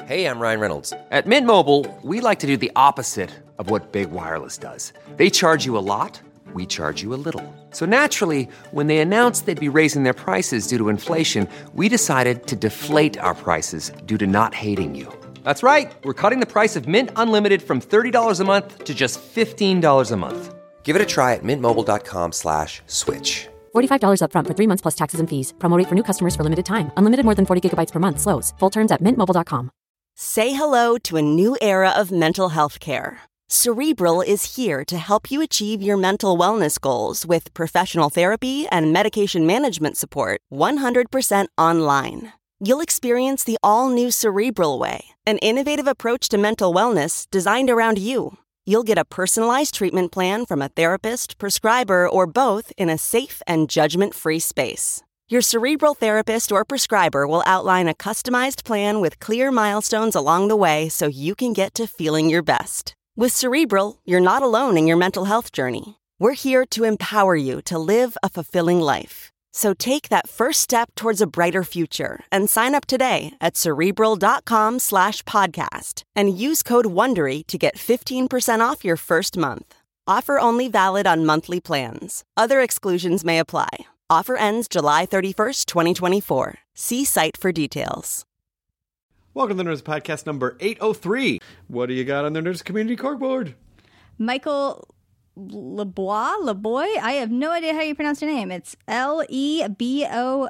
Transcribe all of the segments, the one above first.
Hey, I'm Ryan Reynolds. At Mint Mobile, we like to do the opposite of what Big Wireless does. They charge you a lot, we charge you a little. So naturally, when they announced they'd be raising their prices due to inflation, we decided to deflate our prices due to not hating you. That's right. We're cutting the price of Mint Unlimited from $30 a month to just $15 a month. Give it a try at mintmobile.com/switch. $45 up front for 3 months plus taxes and fees. Promo rate for new customers for limited time. Unlimited more than 40 gigabytes per month. Slows full terms at mintmobile.com. Say hello to a new era of mental health care. Cerebral is here to help you achieve your mental wellness goals with professional therapy and medication management support 100% online. You'll experience the all-new Cerebral Way, an innovative approach to mental wellness designed around you. You'll get a personalized treatment plan from a therapist, prescriber, or both in a safe and judgment-free space. Your Cerebral therapist or prescriber will outline a customized plan with clear milestones along the way so you can get to feeling your best. With Cerebral, you're not alone in your mental health journey. We're here to empower you to live a fulfilling life. So take that first step towards a brighter future and sign up today at Cerebral.com/podcast and use code WONDERY to get 15% off your first month. Offer only valid on monthly plans. Other exclusions may apply. Offer ends July 31st, 2024. See site for details. Welcome to the Nerds Podcast number 803. What do you got on the Nerds Community Corkboard? Michael Lebois? I have no idea how you pronounce your name. It's Lebois.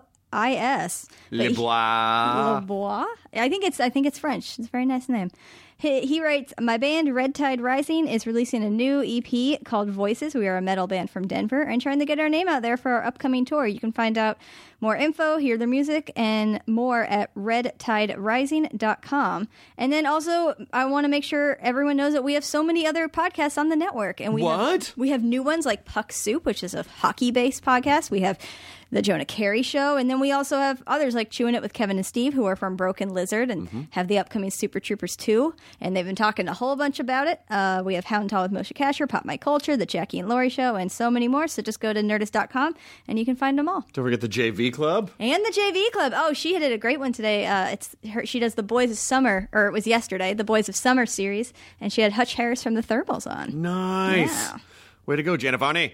Lebois? I think it's French. It's a very nice name. He writes, my band Red Tide Rising is releasing a new EP called Voices. We are a metal band from Denver and trying to get our name out there for our upcoming tour. You can find out more info, hear their music, and more at redtiderising.com. And then also, I want to make sure everyone knows that we have so many other podcasts on the network. And we have new ones like Puck Soup, which is a hockey-based podcast. We have The Jonah Carey Show, and then we also have others like Chewing It with Kevin and Steve, who are from Broken Lizard and have the upcoming Super Troopers 2, and they've been talking a whole bunch about it. We have How and Tall with Moshe Kasher, Pop My Culture, The Jackie and Laurie Show, and so many more, so just go to nerdist.com and you can find them all. Don't forget the JV Club. And the JV Club. Oh, she did a great one today. She does the Boys of Summer, or it was yesterday, the Boys of Summer series, and she had Hutch Harris from the Thermals on. Nice. Yeah. Way to go, Gianni.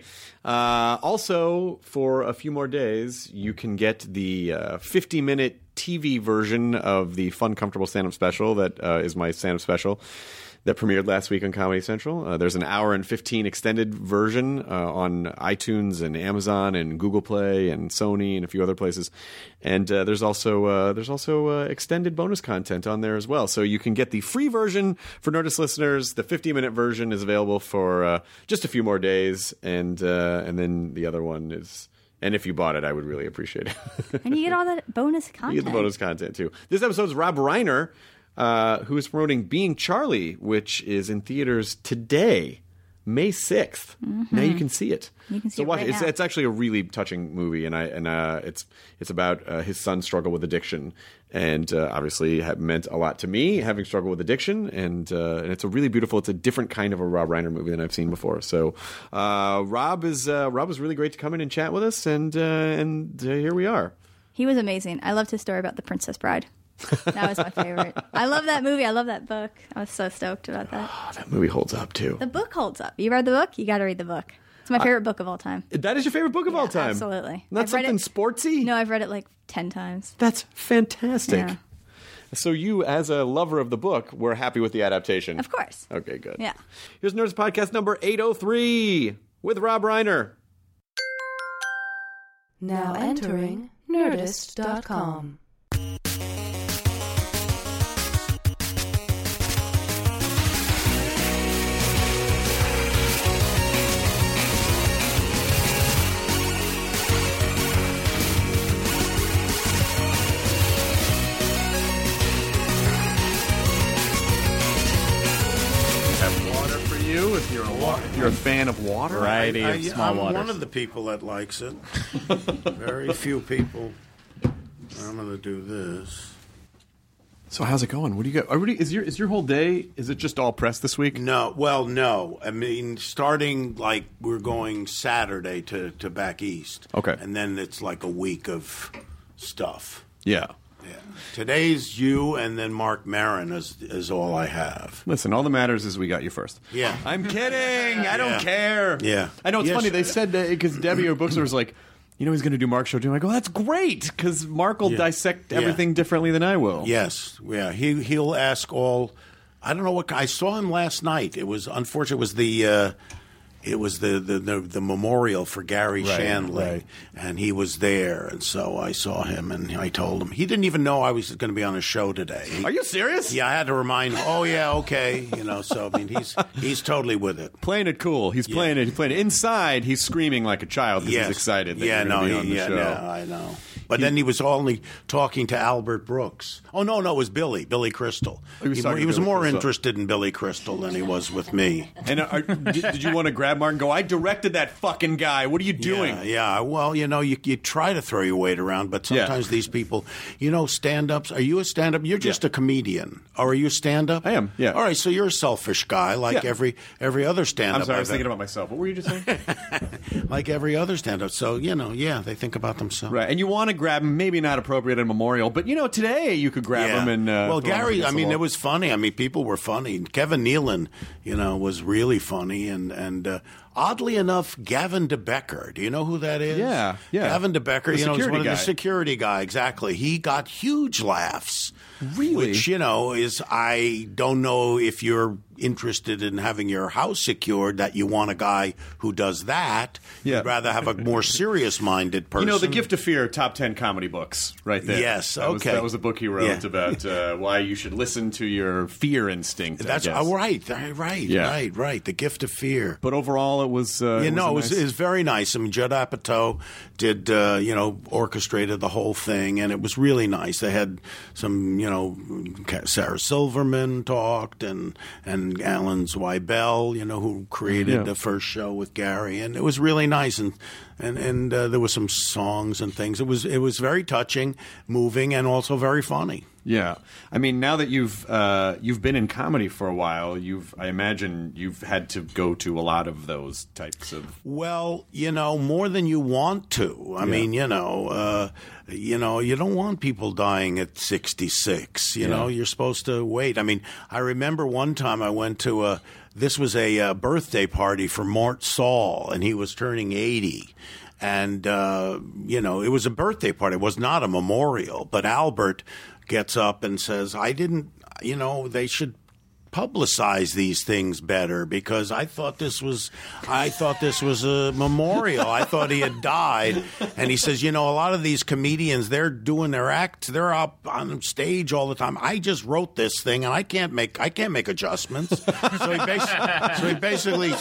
Also, for a few more days, you can get the 50-minute TV version of the Fun, Comfortable stand-up special that is my stand-up special that premiered last week on Comedy Central. There's an hour and 15 extended version on iTunes and Amazon and Google Play and Sony and a few other places. And there's also extended bonus content on there as well. So you can get the free version for Nerdist listeners. The 50-minute version is available for just a few more days, and then the other one is. And if you bought it, I would really appreciate it. And you get all that bonus content. You get the bonus content too. This episode is Rob Reiner, who is promoting Being Charlie, which is in theaters today, May 6th. Mm-hmm. Now you can see it. You can see it right now. It's actually a really touching movie, and it's about his son's struggle with addiction, and obviously meant a lot to me having struggled with addiction, and it's it's a different kind of a Rob Reiner movie than I've seen before. So Rob was really great to come in and chat with us, and here we are. He was amazing. I loved his story about the Princess Bride. That was my favorite. I love that movie. I love that book. I was so stoked about that. Oh, that movie holds up, too. The book holds up. You read the book? You got to read the book. It's my favorite book of all time. That is your favorite book of all time? Absolutely. Not something sportsy? No, I've read it like 10 times. That's fantastic. Yeah. So you, as a lover of the book, were happy with the adaptation? Of course. Okay, good. Yeah. Here's Nerds Podcast number 803 with Rob Reiner. Now entering Nerdist.com. If you're a fan of water, variety of small I'm waters. One of the people that likes it. Very few people. I'm going to do this. So how's it going? What do you got? Is your whole day? Is it just all press this week? No. Well, no. I mean, starting like we're going Saturday to back east. Okay, and then it's like a week of stuff. Yeah. Yeah. Today's you, and then Mark Maron is all I have. Listen, all that matters is we got you first. Yeah. I'm kidding. I don't care. Yeah. I know it's funny. They said that because Debbie, our bookstore, was like, you know, he's going to do Mark's show too. I go, that's great because Mark will dissect everything differently than I will. Yes. Yeah. He'll ask all. I don't know what I saw him last night. It was unfortunate. It was the memorial for Gary Shandling, and he was there, and so I saw him, and I told him. He didn't even know I was going to be on a show today. Are you serious? Yeah, I had to remind him. Oh yeah, okay, So I mean, he's totally with it, playing it cool. He's playing it. He's playing it inside. He's screaming like a child because he's excited. That you're gonna be on the show. Yeah, I know. But then he was only talking to Albert Brooks. Oh no, it was Billy Crystal. He was more interested in Billy Crystal than he was with me. And did you want to grab Mark and go, I directed that fucking guy. What are you doing? Yeah. Well, you try to throw your weight around, but sometimes these people, stand-ups. Are you a stand-up? You're just a comedian. Or are you a stand-up? I am, yeah. All right, so you're a selfish guy like every other stand-up. I'm sorry, I was thinking about myself. What were you just saying? Like every other stand-up. So, they think about themselves. Right, and you want to grab him, maybe not appropriate at a memorial, but, today you could grab him and... well, Gary, it was funny. I mean, people were funny. Kevin Nealon, was really funny, and oddly enough, Gavin DeBecker. Do you know who that is? Yeah. Gavin DeBecker, he's the security guy. Exactly. He got huge laughs. Really? Which, is, I don't know if you're interested in having your house secured, that you want a guy who does that. Yeah. You'd rather have a more serious-minded person. The Gift of Fear, top 10 comedy books, right there. Yes, that was a book he wrote about why you should listen to your fear instinct. That's right. The Gift of Fear. But overall, it was it was very nice. I mean, Judd Apatow did orchestrated the whole thing, and it was really nice. They had some Sarah Silverman talked, and Alan Zweibel, who created the first show with Gary, and it was really nice. And there were some songs and things. It was very touching, moving, and also very funny. Yeah, I mean, now that you've been in comedy for a while, I imagine you've had to go to a lot of those types of. Well, more than you want to. I mean, you don't want people dying at 66. You're supposed to wait. I mean, I remember one time I went to this was a birthday party for Mort Saul, and he was turning 80. And, it was a birthday party. It was not a memorial. But Albert gets up and says, they should publicize these things better, because I thought this was a memorial. I thought he had died. And he says, a lot of these comedians, they're doing their acts, they're up on stage all the time. I just wrote this thing, and I can't make adjustments. So he basically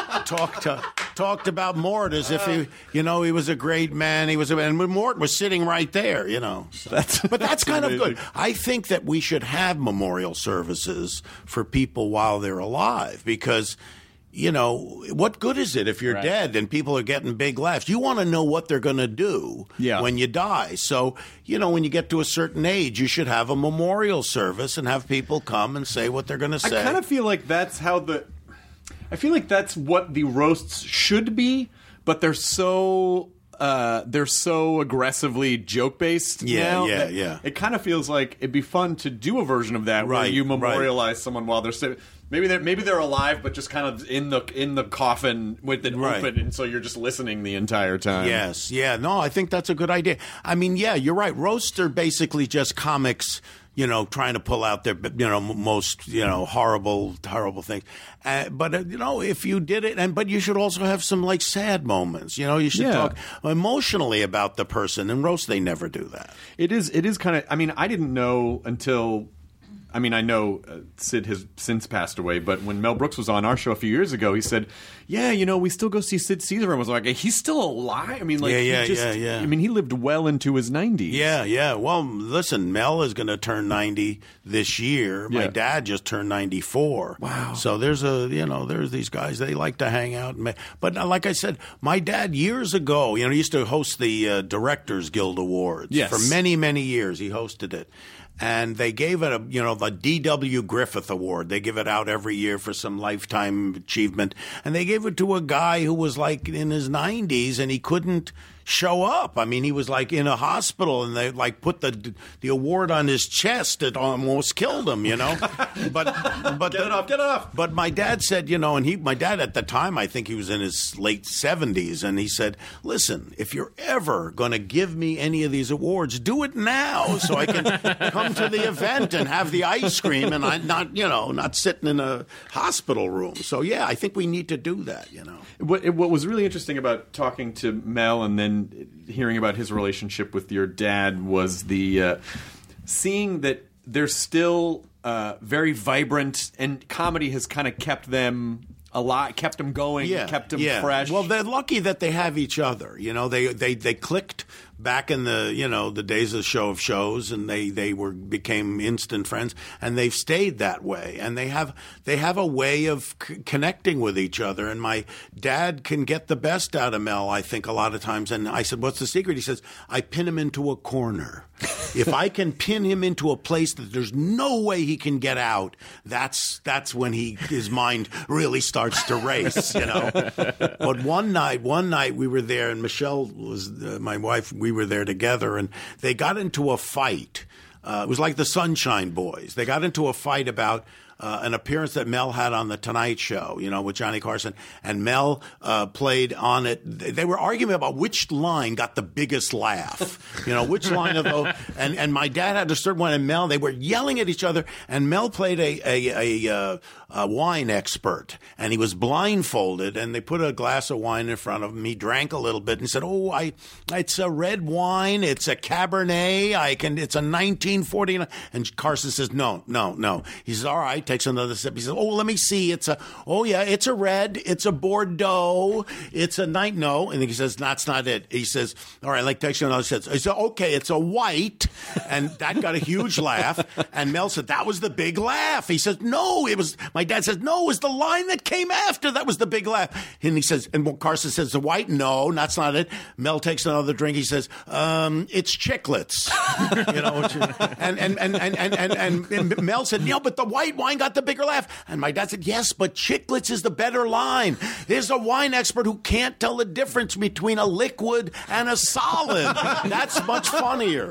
talked about Mort as if he was a great man. And Mort was sitting right there, So. But that's kind of good. I think that we should have memorial services for people while they're alive, because what good is it if you're dead and people are getting big laughs? You want to know what they're going to do when you die. So, when you get to a certain age, you should have a memorial service and have people come and say what they're going to say. I kind of feel like that's what the roasts should be, but they're so aggressively joke-based now. Yeah. It kind of feels like it'd be fun to do a version of that where you memorialize someone while they're still... Maybe they're alive, but just kind of in the coffin with it open, and so you're just listening the entire time. Yes, yeah. No, I think that's a good idea. I mean, yeah, you're right. Roasts are basically just comics, trying to pull out their, most, horrible things. But if you did it, but you should also have some sad moments. You should talk emotionally about the person. In roast, they never do that. It is kind of. I mean, I didn't know until. I mean, I know Sid has since passed away, but when Mel Brooks was on our show a few years ago, he said, we still go see Sid Caesar. And I was like, he's still alive? I mean, I mean, he lived well into his 90s. Yeah. Well, listen, Mel is going to turn 90 this year. My dad just turned 94. Wow. So there's there's these guys, they like to hang out. But like I said, my dad years ago, he used to host the Directors Guild Awards. Yes. For many, many years, he hosted it. And they gave it the D.W. Griffith Award. They give it out every year for some lifetime achievement. And they gave it to a guy who was in his 90s, and he couldn't show up. I mean, he was like in a hospital, and they like put the award on his chest. It almost killed him, you know. But get it off. But my dad said, you know, and my dad at the time, I think he was in his late 70s, and he said, "Listen, if you're ever going to give me any of these awards, do it now, so I can come to the event and have the ice cream, and I'm not sitting in a hospital room." So yeah, I think we need to do that, you know. What was really interesting about talking to Mel and then hearing about his relationship with your dad was the seeing that they're still very vibrant, and comedy has kind of kept them alive, kept them going, kept them fresh. Well, they're lucky that they have each other. You know, they clicked back in the days of the Show of Shows, and they became instant friends, and they've stayed that way, and they have a way of connecting with each other. And my dad can get the best out of Mel, I think, a lot of times. And I said, "What's the secret?" He says, "I pin him into a corner. If I can pin him into a place that there's no way he can get out, that's when his mind really starts to race, you know." But one night we were there, and Michelle was my wife. We were there together, and they got into a fight. It was like the Sunshine Boys. They got into a fight about an appearance that Mel had on The Tonight Show, you know, with Johnny Carson, and Mel played on it. They were arguing about which line got the biggest laugh, you know, which line of those. And my dad had a certain one, and Mel, they were yelling at each other, and Mel played a wine expert, and he was blindfolded, and they put a glass of wine in front of him. He drank a little bit and said, "Oh, it's a red wine, it's a Cabernet, it's a 1949. And Carson says, no. He says, "All right," takes another sip. He says, "Oh, let me see. It's a red, it's a Bordeaux, it's a night." No. And he says, "That's not it." He says, "All right," like takes another sip. He said, "Okay, it's a white." And that got a huge laugh. And Mel said, "That was the big laugh." He says, "No, it was." My dad says, "No, it was the line that came after. That was the big laugh." And he says, and Carson says, "The white?" "No, that's not it." Mel takes another drink. He says, "It's Chiclets." You know, and Mel said, "No, but the white wine got the bigger laugh." And my dad said, "Yes, but Chiclets is the better line. There's a wine expert who can't tell the difference between a liquid and a solid. That's much funnier."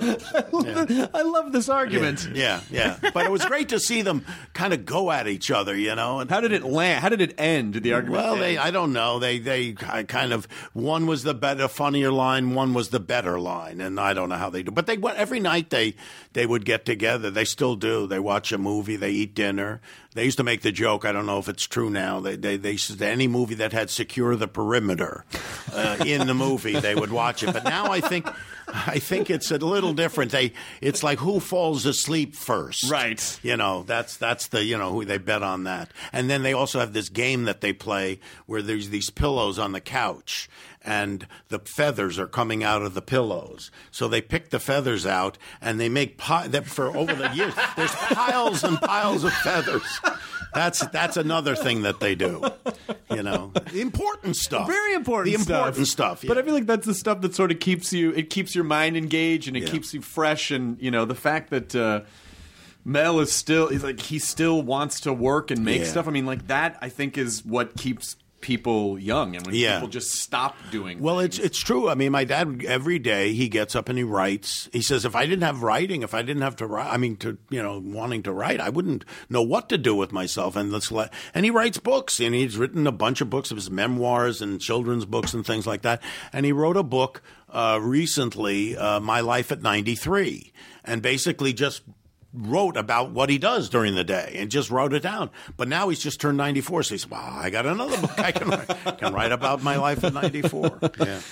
I love this argument. Yeah. But it was great to see them kind of go at each other, you know. And how did it land? How did it end? Did the argument end? I don't know. They kind of, one was the better, funnier line, one was the better line, and I don't know how they do. But they went every night. They would get together. They still do. They watch a movie. They eat dinner. They used to make the joke. I don't know if it's true now. They said any movie that had Secure the Perimeter in the movie, they would watch it. But now I think it's a little different. It's like who falls asleep first, right? You know, that's the, you know, who they bet on that. And then they also have this game that they play where there's these pillows on the couch, and the feathers are coming out of the pillows. So they pick the feathers out, and they make for over the years. There's piles and piles of feathers. That's another thing that they do. You know, important stuff. Very important. The important stuff. Yeah. But I feel like that's the stuff that sort of keeps your mind engaged, and it keeps you fresh. And you know, the fact that Mel is he still wants to work and make stuff. I mean, like that, I think is what keeps people young, and when people just stop doing things. It's true. I mean, my dad, every day he gets up and he writes. He says, if I didn't have writing, if I didn't have to write, wanting to write, I wouldn't know what to do with myself. And he writes books, and he's written a bunch of books of his memoirs and children's books and things like that. And he wrote a book recently, My Life at 93, and basically just wrote about what he does during the day and just wrote it down. But now he's just turned 94, so he's, wow, I got another book I can write about my life at 94.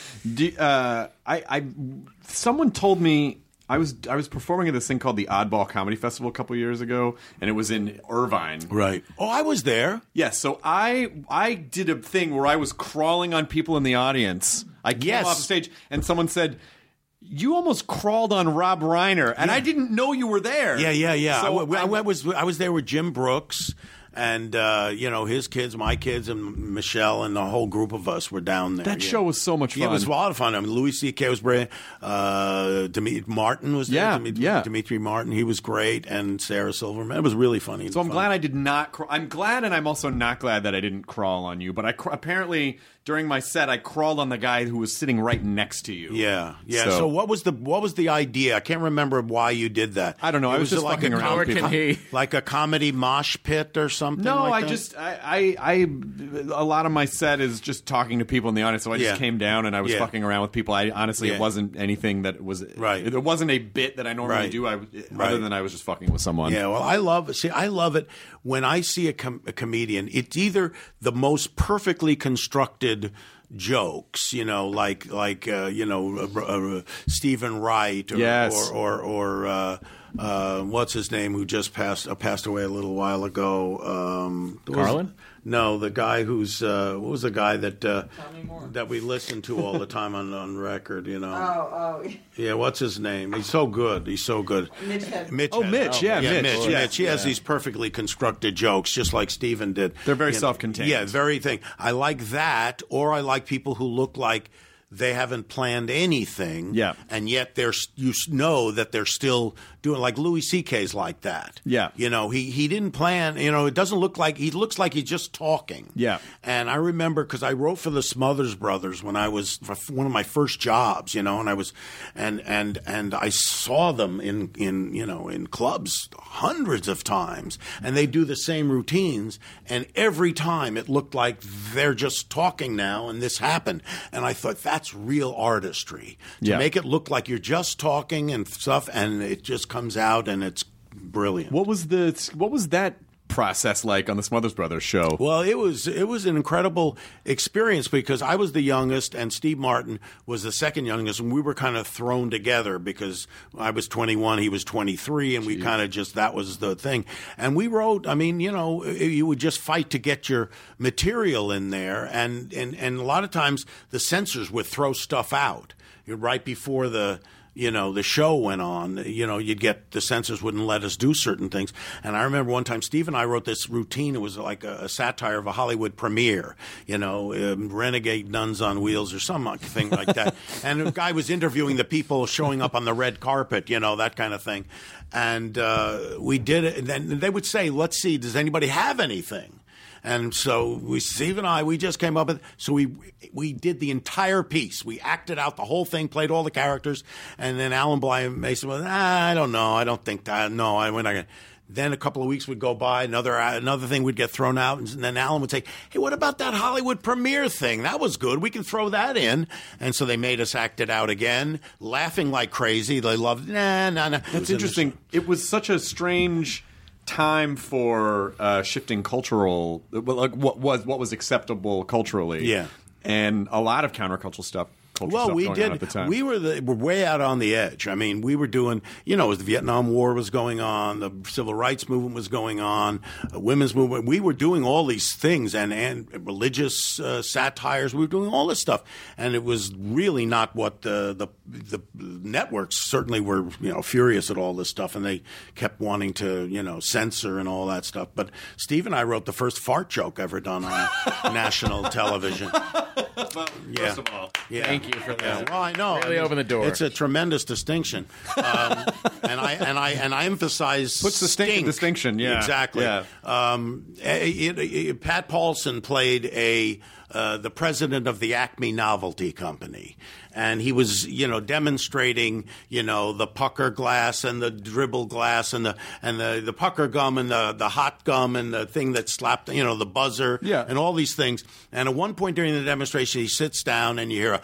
Yeah. Someone told me I was performing at this thing called the Oddball Comedy Festival a couple years ago, and it was in Irvine. Right. Oh, I was there. Yes. So I did a thing where I was crawling on people in the audience. I came off the stage, and someone said, "You almost crawled on Rob Reiner," and I didn't know you were there. Yeah. So I was there with Jim Brooks And, his kids, my kids, and Michelle, and the whole group of us were down there. That show was so much fun. Yeah, it was a lot of fun. I mean, Louis C.K. was brilliant. Martin was there. Dimitri Martin, he was great. And Sarah Silverman. It was really funny. So I'm glad I did not I'm glad, and I'm also not glad that I didn't crawl on you. But apparently, during my set, I crawled on the guy who was sitting right next to you. Yeah. So what was the idea? I can't remember why you did that. I don't know. I was just fucking around with people. Like a comedy mosh pit or something? No, like I a lot of my set is just talking to people in the audience, so I just came down and I was fucking around with people. It wasn't anything that was It wasn't a bit that I normally do. Other than I was just fucking with someone. Yeah, well, I love it when I see a comedian. It's either the most perfectly constructed jokes, like Stephen Wright, or what's his name, who just passed away a little while ago. Carlin? No, the guy who's what was the guy that we listened to all the time on record? Yeah, what's his name? He's so good. Mitch. Mitch. Mitch. He has these perfectly constructed jokes, just like Stephen did. They're very self-contained. Yeah, very thing. I like that, or I like people who look like they haven't planned anything, and yet you know that they're still doing, like Louis C.K.'s like that. Yeah. He didn't plan, it doesn't look like, he looks like he's just talking. Yeah. And I remember, because I wrote for the Smothers Brothers when I was, for one of my first jobs, and I was, and I saw them in clubs hundreds of times, and they do the same routines, and every time it looked like they're just talking now, and this happened. And I thought, that's real artistry. To make it look like you're just talking and stuff, and it just comes out, and it's brilliant. What was that process like on the Smothers Brothers show? Well, it was an incredible experience, because I was the youngest and Steve Martin was the second youngest, and we were kind of thrown together because I was 21, he was 23, and we kind of just, that was the thing. And we wrote, you would just fight to get your material in there, and a lot of times the censors would throw stuff out right before the show went on. You'd get, the censors wouldn't let us do certain things. And I remember one time Steve and I wrote this routine. It was like a satire of a Hollywood premiere, Renegade Nuns on Wheels or something like that. And the guy was interviewing the people showing up on the red carpet, that kind of thing. And we did it. And then they would say, let's see, does anybody have anything? And so Steve and I, we just came up with, so we did the entire piece. We acted out the whole thing, played all the characters, and then Alan Bly Mason was, I don't know, I don't think that, no, we're not going to. Then a couple of weeks would go by, another thing would get thrown out, and then Alan would say, hey, what about that Hollywood premiere thing? That was good. We can throw that in. And so they made us act it out again, laughing like crazy. They loved, nah. That's interesting. It was such a strange time for shifting cultural, like what was acceptable culturally, and a lot of countercultural stuff. Well, we did. At the time. We were way out on the edge. I mean, we were doing, as the Vietnam War was going on, the civil rights movement was going on, women's movement. We were doing all these things, and religious satires. We were doing all this stuff, and it was really not what the networks certainly were. Furious at all this stuff, and they kept wanting to censor and all that stuff. But Steve and I wrote the first fart joke ever done on national television. Well, first of all, thank you for that. Well, I know. Really open the door. It's a tremendous distinction, and I emphasize puts the distinction. Yeah, exactly. Yeah. Pat Paulson played the president of the Acme Novelty Company, and he was demonstrating the pucker glass and the dribble glass and the pucker gum and the hot gum and the thing that slapped the buzzer and all these things. And at one point during the demonstration, he sits down and you hear a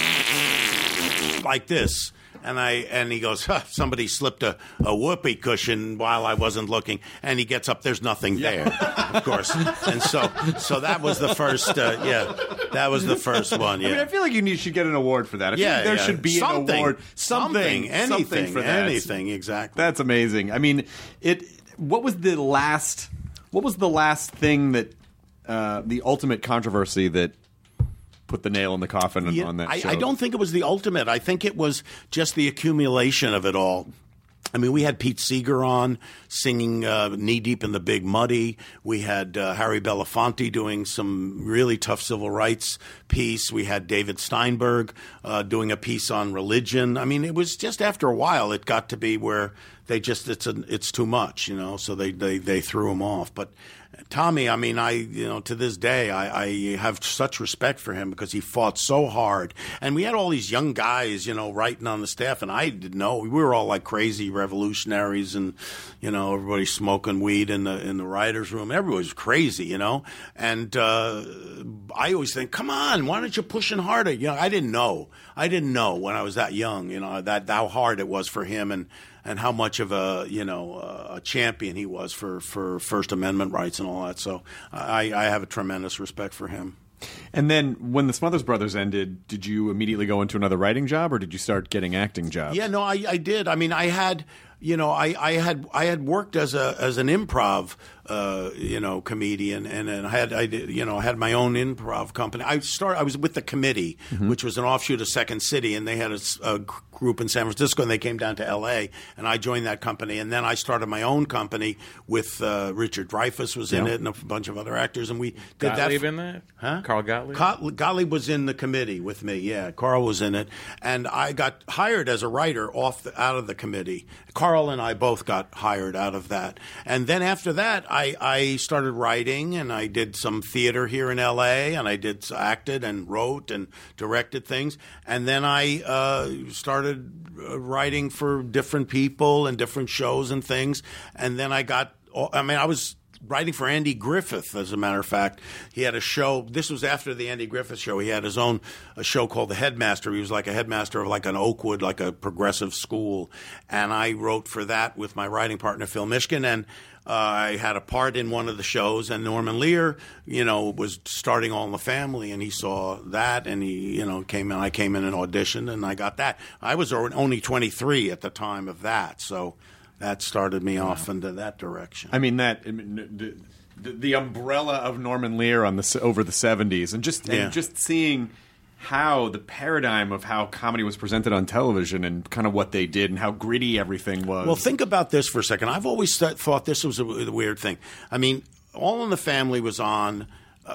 like this. And he goes, somebody slipped a whoopee cushion while I wasn't looking. And he gets up, there's nothing there, of course. And so that was the first, that was the first one. Yeah. I mean, I feel like you should get an award for that. I feel like there should be an award, anything for that. Anything, exactly. That's amazing. I mean, what was the last thing that, the ultimate controversy that put the nail in the coffin on that show? I don't think it was the ultimate. I think it was just the accumulation of it all. I mean, we had Pete Seeger on singing Knee Deep in the Big Muddy. We had Harry Belafonte doing some really tough civil rights piece. We had David Steinberg doing a piece on religion. I mean, it was just after a while it got to be where they just it's too much, so they threw him off. But Tommy, I mean, to this day, I have such respect for him because he fought so hard. And we had all these young guys, writing on the staff, and I didn't know. We were all like crazy revolutionaries, and, everybody smoking weed in the writer's room. Everybody was crazy, And I always think, come on, why don't you push in harder? I didn't know. When I was that young, that how hard it was for him and how much of a champion he was for First Amendment rights and all that. So I have a tremendous respect for him. And then when the Smothers Brothers ended, did you immediately go into another writing job, or did you start getting acting jobs? Yeah, no, I did. I mean, I had worked as an improv comedian, and I had my own improv company. I was with the Committee, which was an offshoot of Second City, and they had a group in San Francisco, and they came down to L.A., and I joined that company, and then I started my own company with Richard Dreyfuss was in it, and a bunch of other actors, and we did Gottlieb in that? Huh? Carl Gottlieb? Gottlieb was in the Committee with me, yeah. Carl was in it, and I got hired as a writer out of the Committee. Carl and I both got hired out of that, and then after that, I started writing, and I did some theater here in L.A., and I acted and wrote and directed things. And then I started writing for different people and different shows and things. And then I was writing for Andy Griffith, as a matter of fact. He had a show. This was after the Andy Griffith show. He had his own show called The Headmaster. He was like a headmaster of like an Oakwood, like a progressive school. And I wrote for that with my writing partner, Phil Mishkin. And I had a part in one of the shows, and Norman Lear, was starting All in the Family, and he saw that, and he, came in. I came in and auditioned, and I got that. I was only 23 at the time of that, so that started me off into that direction. I mean, the umbrella of Norman Lear over the 70s, and just seeing how the paradigm of how comedy was presented on television and kind of what they did and how gritty everything was. Well, think about this for a second. I've always thought this was a weird thing. I mean, All in the Family was on,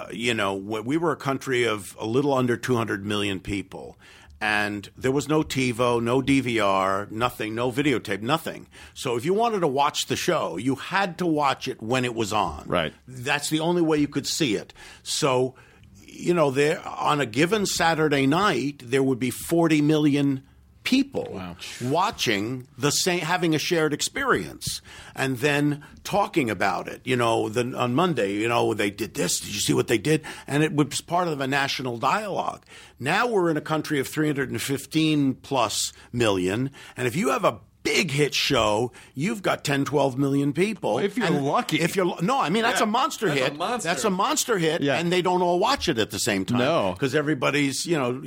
we were a country of a little under 200 million people. And there was no TiVo, no DVR, nothing, no videotape, nothing. So if you wanted to watch the show, you had to watch it when it was on. Right. That's the only way you could see it. So there on a given Saturday night, there would be 40 million people watching having a shared experience, and then talking about it. On Monday, they did this. Did you see what they did? And it was part of a national dialogue. Now we're in a country of 315 plus million, and if you have a big hit show, you've got 10, 12 million people. If you're lucky. That's a monster hit. That's a monster hit, and they don't all watch it at the same time. No. Because everybody's,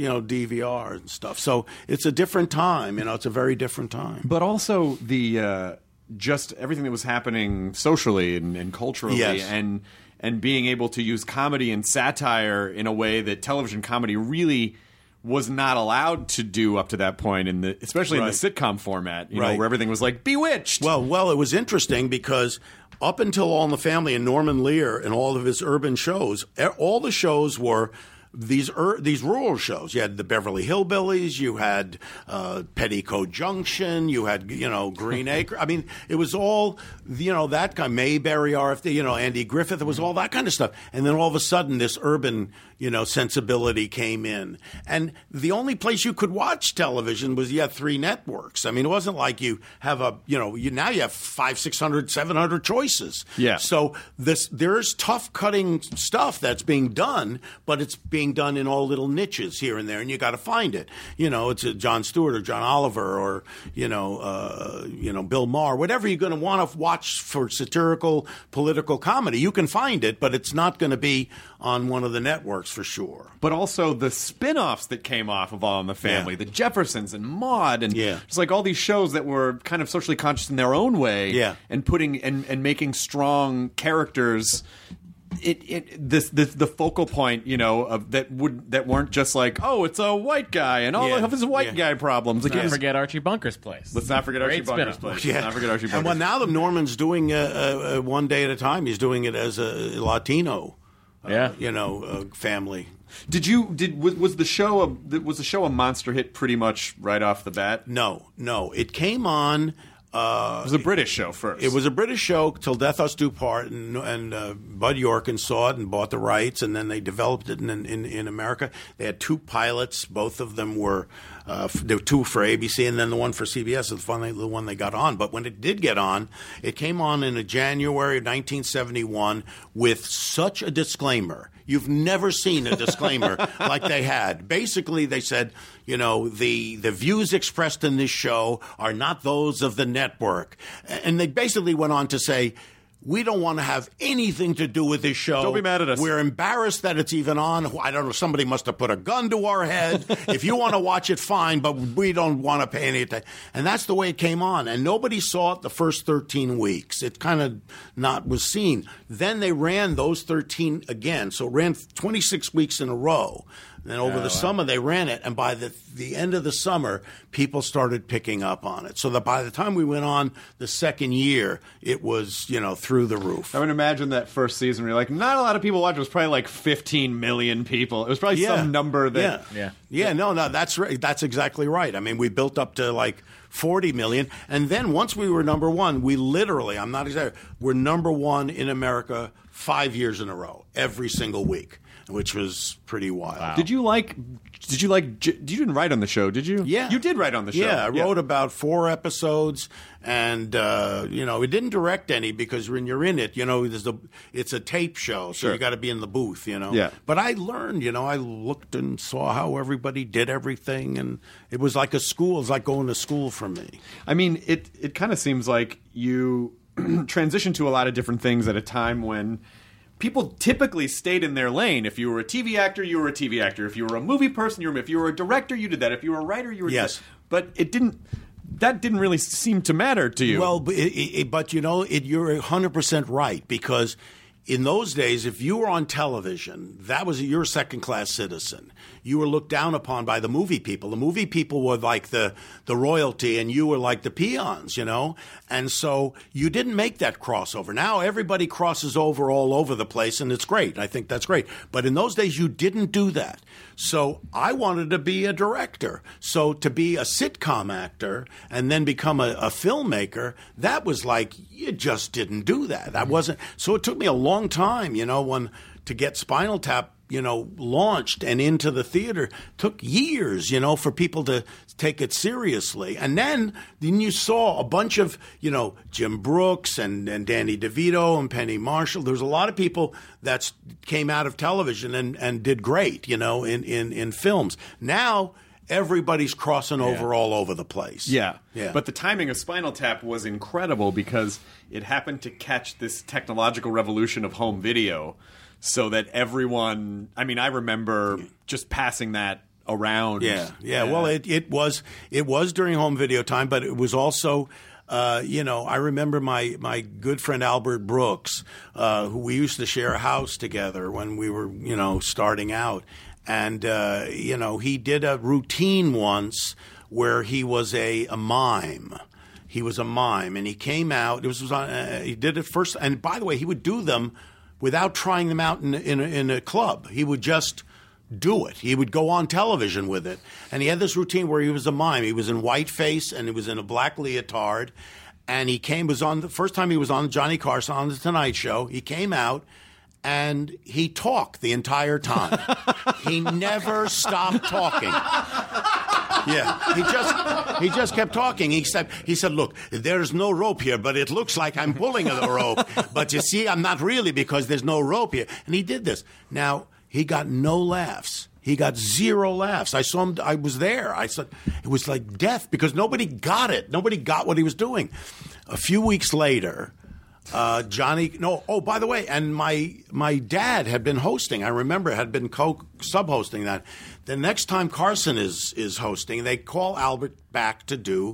DVR and stuff. So it's a different time. It's a very different time. But also the just everything that was happening socially and culturally, and being able to use comedy and satire in a way that television comedy really was not allowed to do up to that point, especially in the sitcom format, where everything was like Bewitched. Well, it was interesting because up until All in the Family and Norman Lear and all of his urban shows, all the shows were these rural shows. You had the Beverly Hillbillies, you had Petticoat Junction, you had Green Acre. I mean, it was all that kind of Mayberry RFD, Andy Griffith. It was all that kind of stuff. And then all of a sudden, this urban sensibility came in. And the only place you could watch television was you had 3 networks. I mean, it wasn't like you have now you have 500, 600, 700 choices. Yeah. So there's tough cutting stuff that's being done, but it's being done in all little niches here and there, and you got to find it. It's a Jon Stewart or John Oliver or Bill Maher, whatever you're going to want to watch for satirical political comedy. You can find it, but it's not going to be on one of the networks for sure. But also the spin-offs that came off of All in the Family, the Jeffersons and Maude, and just like all these shows that were kind of socially conscious in their own way, and putting and making strong characters the focal point, of that weren't just like, oh, it's a white guy and all of his white guy problems. Let's not forget Archie Bunker's Place. Let's not forget Archie Bunker's Place. Yeah. Let's not forget Archie Bunker's. And well, now that Norman's doing one day at a time, he's doing it as a Latino, family. Was the show a monster hit pretty much right off the bat? No. It came on. It was a British show first. It was a British show till Death Us Do Part, and Bud Yorkin saw it and bought the rights, and then they developed it in America. They had 2 pilots. Both of them were there were 2 for ABC, and then the one for CBS is the one they got on. But when it did get on, it came on in January of 1971 with such a disclaimer. You've never seen a disclaimer like they had. Basically, they said, the views expressed in this show are not those of the network. And they basically went on to say, we don't want to have anything to do with this show. Don't be mad at us. We're embarrassed that it's even on. I don't know, somebody must have put a gun to our head. If you want to watch it, fine, but we don't want to pay any attention. And that's the way it came on. And nobody saw it the first 13 weeks. It kind of was seen. Then they ran those 13 again. So it ran 26 weeks in a row. Then over the summer, they ran it. And by the end of the summer, people started picking up on it. So that by the time we went on the second year, it was, through the roof. I would imagine that first season where you're like, not a lot of people watched. It was probably like 15 million people. It was probably some number that... Yeah, no, that's right. That's exactly right. I mean, we built up to like 40 million. And then once we were number one, we literally, I'm not exaggerating, we're number one in America 5 years in a row, every single week, which was pretty wild. Wow. You didn't write on the show, did you? Yeah. You did write on the show. Yeah, I wrote about 4 episodes, and, it didn't direct any because when you're in it, it's a tape show, so you got to be in the booth, Yeah. But I learned, I looked and saw how everybody did everything, and it was like a school. It was like going to school for me. I mean, it kind of seems like you transitioned to a lot of different things at a time when people typically stayed in their lane. If you were a TV actor, you were a TV actor. If you were a movie person, if you were a director, you did that. If you were a writer, you were yes. But that didn't really seem to matter to you. Well, but you're 100% right, because in those days, if you were on television, you're a second-class citizen. You were looked down upon by the movie people. The movie people were like the royalty, and you were like the peons, And so you didn't make that crossover. Now everybody crosses over all over the place, and it's great. I think that's great. But in those days, you didn't do that. So I wanted to be a director. So to be a sitcom actor and then become a filmmaker, that was like, you just didn't do that. That wasn't. So it took me a long time, to get Spinal Tap, launched and into the theater. Took years, for people to take it seriously. And then you saw a bunch of, Jim Brooks and Danny DeVito and Penny Marshall. There was a lot of people that came out of television and did great, in films. Now everybody's crossing over all over the place. Yeah. But the timing of Spinal Tap was incredible because it happened to catch this technological revolution of home video so that everyone, I remember just passing that around. Yeah. Well, it was during home video time, but it was also I remember my good friend Albert Brooks, who we used to share a house together when we were, starting out. And, he did a routine once where he was a mime. He was a mime, and he came out. He did it first. And by the way, he would do them without trying them out in a club. He would just do it. He would go on television with it. And he had this routine where he was a mime. He was in whiteface, and he was in a black leotard. And the first time he was on Johnny Carson on The Tonight Show. He came out. And he talked the entire time. He never stopped talking. Yeah, he just kept talking. He said, look, there's no rope here, but it looks like I'm pulling the rope. But you see, I'm not really because there's no rope here. And he did this. Now, he got no laughs. He got 0 laughs. I saw him. I was there. I said it was like death because nobody got it. Nobody got what he was doing. A few weeks later, by the way, and my dad had been hosting. I remember had been sub-hosting that. The next time Carson is hosting, they call Albert back to do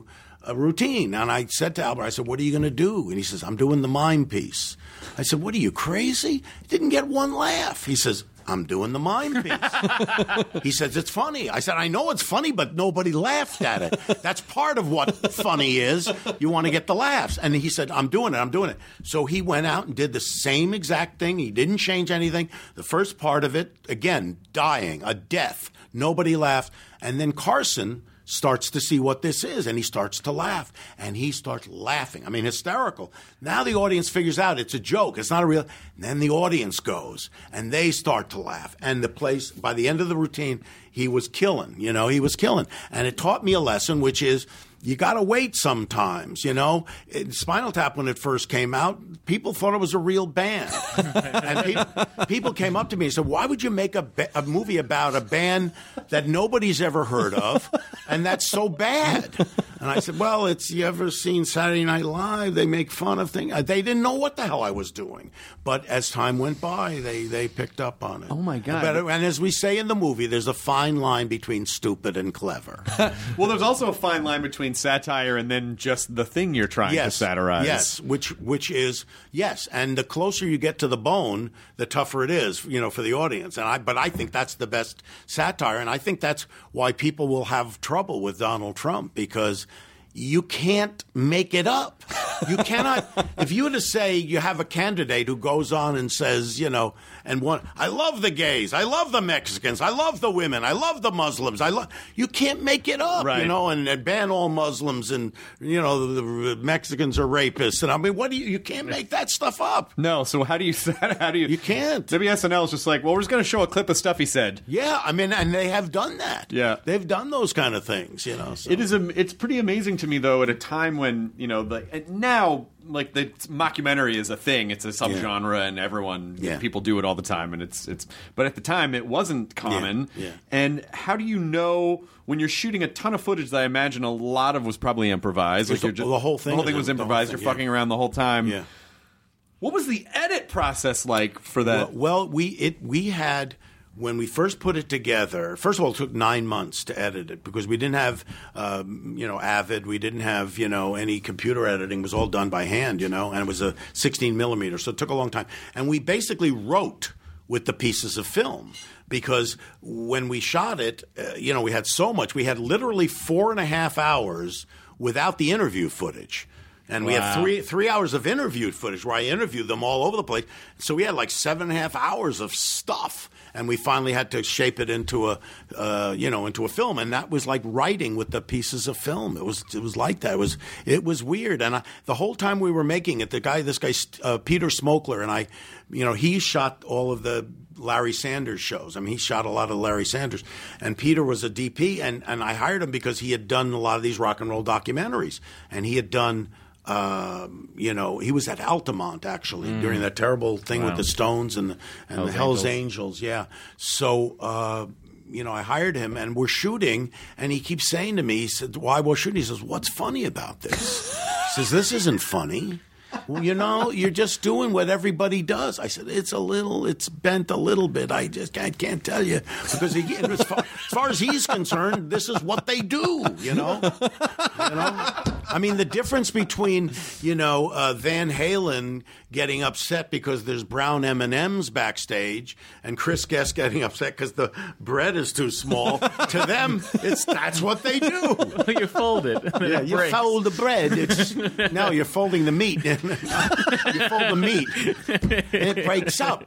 routine. And I said to Albert, I said, what are you going to do? And he says, I'm doing the mime piece. I said, what are you, crazy? Didn't get one laugh. He says, I'm doing the mime piece. He says, it's funny. I said, I know it's funny, but nobody laughed at it. That's part of what funny is. You want to get the laughs. And he said, I'm doing it. So he went out and did the same exact thing. He didn't change anything. The first part of it, again, dying, a death. Nobody laughed. And then Carson starts to see what this is, and he starts to laugh, and he starts laughing. I mean, hysterical. Now the audience figures out it's a joke. It's not a real. And then the audience goes, and they start to laugh. And the place, by the end of the routine, he was killing. He was killing. And it taught me a lesson, which is you got to wait sometimes, Spinal Tap, when it first came out, people thought it was a real band. And people came up to me and said, why would you make a movie about a band that nobody's ever heard of and that's so bad? And I said, well, you ever seen Saturday Night Live? They make fun of things. They didn't know what the hell I was doing. But as time went by, they picked up on it. Oh, my God. And as we say in the movie, there's a fine line between stupid and clever. Well, there's also a fine line between satire and then just the thing you're trying to satirize. Yes, which is, yes. And the closer you get to the bone, the tougher it is, for the audience. But I think that's the best satire. And I think that's why people will have trouble with Donald Trump, because you can't make it up. You cannot. If you were to say you have a candidate who goes on and says, I love the gays, I love the Mexicans, I love the women, I love the Muslims, you can't make it up, right. And ban all Muslims, and the Mexicans are rapists, and I mean, you can't make that stuff up. No. So how do you? You can't. WSNL is just like, well, we're just going to show a clip of stuff he said. Yeah, I mean, and they have done that. Yeah, they've done those kind of things. So. It's pretty amazing to me, though, at a time when now, like, the mockumentary is a thing. It's a subgenre, and everyone, people do it all the time, and it's. But at the time, it wasn't common. Yeah. And how do you know when you're shooting a ton of footage that I imagine a lot of was probably improvised? The whole thing. The whole thing was improvised. You're fucking around the whole time. Yeah. What was the edit process like for that? Well, we had. When we first put it together, first of all, it took 9 months to edit it because we didn't have, Avid. We didn't have, any computer editing. It was all done by hand, and it was a 16 millimeter. So it took a long time. And we basically wrote with the pieces of film because when we shot it, we had so much. We had literally 4.5 hours without the interview footage. And we had 3 hours of interviewed footage where I interviewed them all over the place. So we had like 7.5 hours of stuff. And we finally had to shape it into a film, and that was like writing with the pieces of film. It was like that. It was weird, and the whole time we were making it, this guy Peter Smokler, and I, he shot all of the Larry Sanders shows. I mean, he shot a lot of Larry Sanders, and Peter was a DP, and I hired him because he had done a lot of these rock and roll documentaries, and he had done. He was at Altamont actually during that terrible thing with the Stones and the Hells Angels. Yeah. So, I hired him and we're shooting and he keeps saying to me, he said, why we're shooting? He says, what's funny about this? He says, this isn't funny. Well, you're just doing what everybody does. I said, it's bent a little bit. I just can't tell you because as far as he's concerned, this is what they do. I mean, the difference between Van Halen getting upset because there's brown M&Ms backstage and Chris Guest getting upset because the bread is too small. To them, that's what they do. You fold it. Yeah, you fold the bread. No, you're folding the meat. You fold the meat, and it breaks up.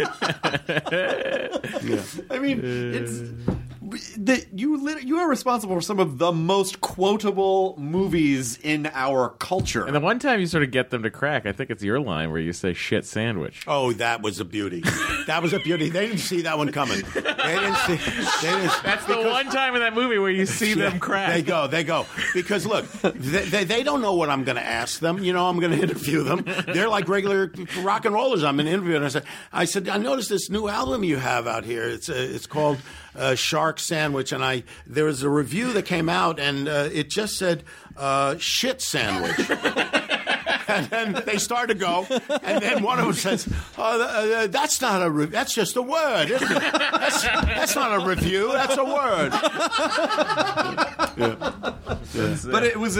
Yeah. I mean, you are responsible for some of the most quotable movies in our culture. And the one time you sort of get them to crack, I think it's your line where you say "shit sandwich." Oh, that was a beauty. That was a beauty. They didn't see that one coming. That's the one time in that movie where you see them crack. They go. Because look, they don't know what I'm going to ask them. I'm going to interview them. They're like regular rock and rollers. I'm an interviewer, and I said, I noticed this new album you have out here. It's called Shark Sandwich, and there was a review that came out, and it just said shit sandwich. And then they start to go, and then one of them says, that's not a that's just a word, isn't it? That's not a review, that's a word. But was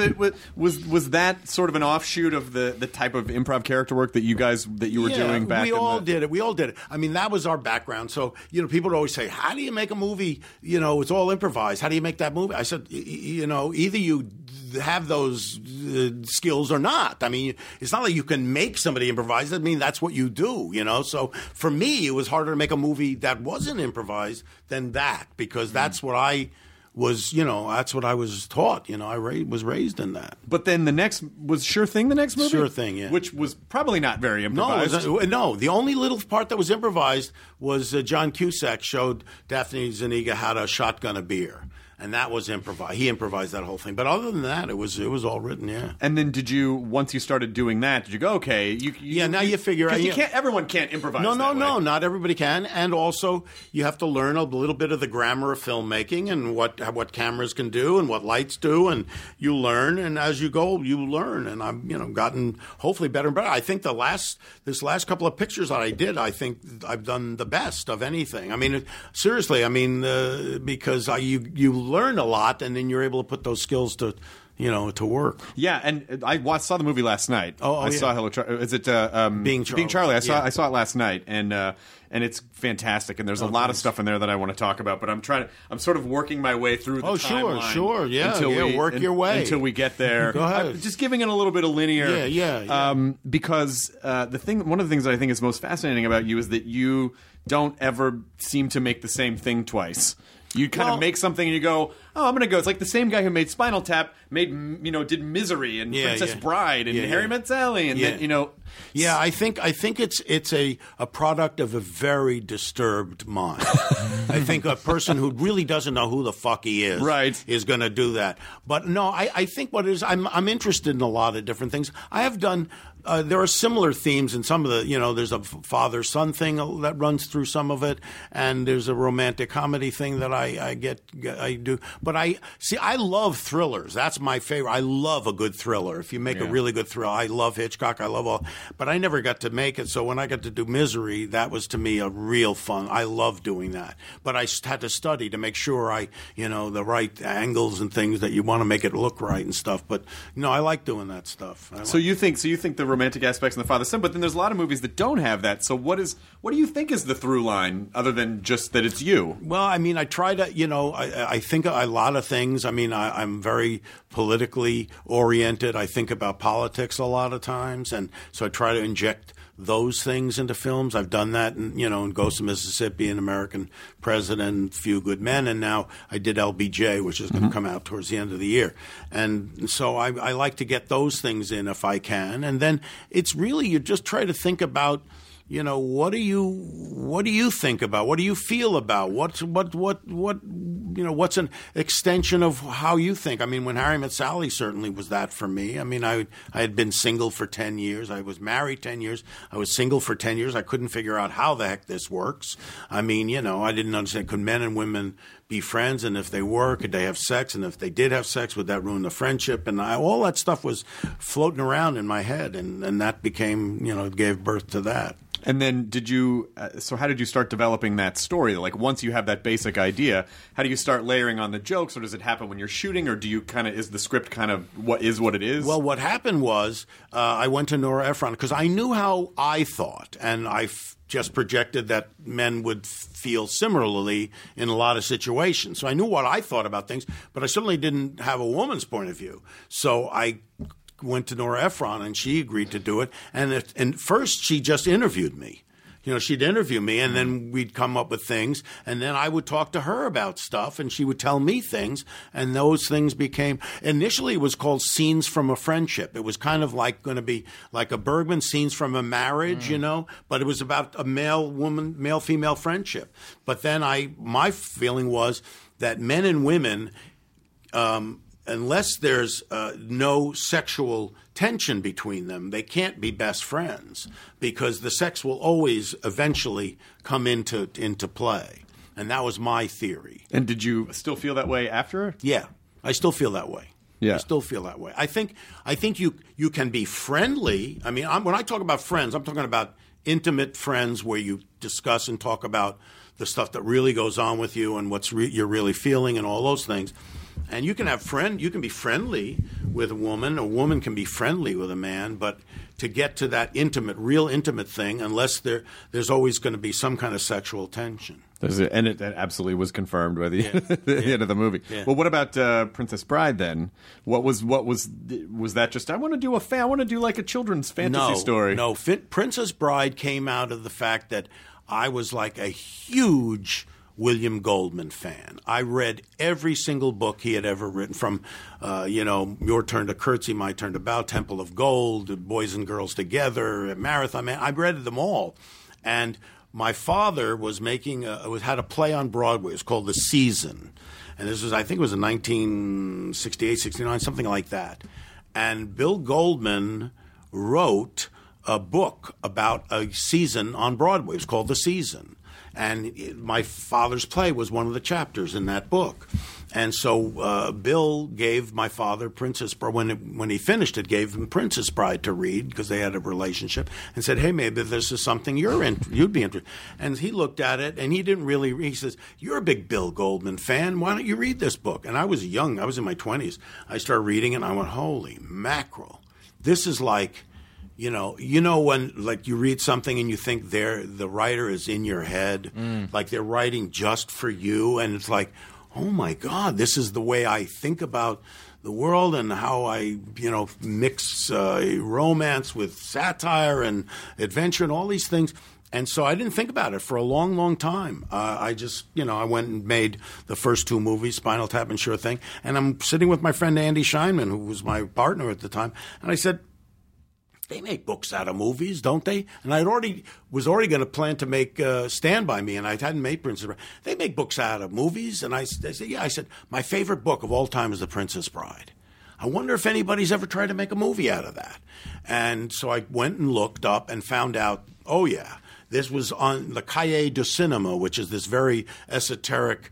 that sort of an offshoot of the type of improv character work that you were doing back? We all did it. I mean, that was our background. So people would always say, "How do you make a movie? It's all improvised. How do you make that movie?" I said, either you have those skills or not. I mean, it's not like you can make somebody improvise. I mean, that's what you do. So for me, it was harder to make a movie that wasn't improvised than that, because that's what I was, that's what I was taught. I was raised in that. But then the next was Sure Thing, the next movie? Sure Thing, yeah. Which was probably not very improvised. No, the only little part that was improvised was John Cusack showed Daphne Zuniga how to shotgun a beer. And that was improvised. He improvised that whole thing. But other than that, it was all written, yeah. And then once you started doing that, did you go, okay, now you figure out. Everyone can't improvise No, that way. not everybody can. And also, you have to learn a little bit of the grammar of filmmaking and what cameras can do and what lights do. And you learn, and as you go, you learn. And I've, gotten hopefully better and better. I think this last couple of pictures that I did, I think I've done the best of anything. I mean, seriously, because you learn a lot, and then you're able to put those skills to work. Yeah, and I saw the movie last night. I saw Hello, is it Being Charlie? Being Charlie. I saw it last night, and it's fantastic. And there's a lot of stuff in there that I want to talk about. But I'm sort of working my way through the timeline. Sure, yeah. Work your way until we get there. Go ahead. I'm just giving it a little bit of linear. Yeah. Because one of the things that I think is most fascinating about you is that you don't ever seem to make the same thing twice. You kind of make something and you go, oh, I'm going to go. It's like the same guy who made Spinal Tap did Misery and Princess Bride and Harry Met Sally and then. Yeah, I think it's a product of a very disturbed mind. I think a person who really doesn't know who the fuck he is is going to do that. But no, I think what it is, I'm interested in a lot of different things. I have done. There are similar themes in some of the, there's a father-son thing that runs through some of it, and there's a romantic comedy thing that I do. But I love thrillers. That's my favorite. I love a good thriller. If you make a really good thriller, I love Hitchcock. I love all. But I never got to make it. So when I got to do Misery, that was to me a real fun. I love doing that. But I had to study to make sure the right angles and things that you want to make it look right and stuff. But I like doing that stuff. So you think the romantic aspects in the father-son, but then there's a lot of movies that don't have that. So what do you think is the through line other than just that it's you? Well, I mean, I try to, I think a lot of things. I mean, I'm very politically oriented. I think about politics a lot of times, and so I try to inject those things into films. I've done that in Ghost of Mississippi, An American President, Few Good Men, and now I did LBJ, which is going to come out towards the end of the year. And so I like to get those things in if I can. And then it's really, you just try to think about, what do you think about? What do you feel about? What's an extension of how you think? I mean, when Harry Met Sally certainly was that for me. I mean, I had been single for 10 years. I was married 10 years. I was single for 10 years. I couldn't figure out how the heck this works. I mean, I didn't understand. Could men and women be friends? And if they were, could they have sex? And if they did have sex, would that ruin the friendship? And all that stuff was floating around in my head. And that became, gave birth to that. And then how did you start developing that story? Like once you have that basic idea, how do you start layering on the jokes, or does it happen when you're shooting, or is the script kind of what it is? Well, what happened was I went to Nora Ephron because I knew how I thought, and I just projected that men would feel similarly in a lot of situations. So I knew what I thought about things, but I certainly didn't have a woman's point of view. So I went to Nora Ephron, and she agreed to do it. And first, she just interviewed me. She'd interview me, and then we'd come up with things, and then I would talk to her about stuff, and she would tell me things, and those things became – initially, it was called Scenes from a Friendship. It was kind of like going to be like a Bergman, Scenes from a Marriage, but it was about a male-female friendship. But then my feeling was that men and women unless there's no sexual tension between them, they can't be best friends because the sex will always eventually come into play. And that was my theory. And did you still feel that way after? Yeah, I still feel that way. Yeah. I still feel that way. I think you can be friendly. I mean, when I talk about friends, I'm talking about intimate friends where you discuss and talk about the stuff that really goes on with you and what you're really feeling and all those things. And you can be friendly with a woman can be friendly with a man, but to get to that real intimate thing, unless there's always going to be some kind of sexual tension. And it absolutely was confirmed by the end of the movie. Yeah. Well, what about Princess Bride then? Was that just I want to do like a children's fantasy story? No, Princess Bride came out of the fact that I was like a huge William Goldman fan. I read every single book he had ever written, from Your Turn to Curtsy, My Turn to Bow, Temple of Gold, Boys and Girls Together, Marathon Man. I read them all, and my father was had a play on Broadway. It was called The Season. And this was, I think it was in 1968, 69, something like that. And Bill Goldman wrote a book about a season on Broadway. It was called The Season. And my father's play was one of the chapters in that book. And so Bill gave my father Princess Bride. When he finished it, gave him Princess Bride to read because they had a relationship, and said, hey, maybe this is something you'd be interested. And he looked at it, and he didn't really read. He says, you're a big Bill Goldman fan. Why don't you read this book? And I was young. I was in my 20s. I started reading it, and I went, holy mackerel. This is like... You know when like you read something and you think the writer is in your head, like they're writing just for you, and it's like, oh my God, this is the way I think about the world and how I mix romance with satire and adventure and all these things. And so I didn't think about it for a long, long time. I just, I went and made the first two movies, Spinal Tap and Sure Thing, and I'm sitting with my friend Andy Scheinman, who was my partner at the time, and I said, they make books out of movies, don't they? And I was already going to plan to make Stand By Me, and I hadn't made Princess Bride. They make books out of movies, and I said, yeah. I said, my favorite book of all time is The Princess Bride. I wonder if anybody's ever tried to make a movie out of that. And so I went and looked up and found out, oh yeah, this was on the Cahiers du Cinema, which is this very esoteric,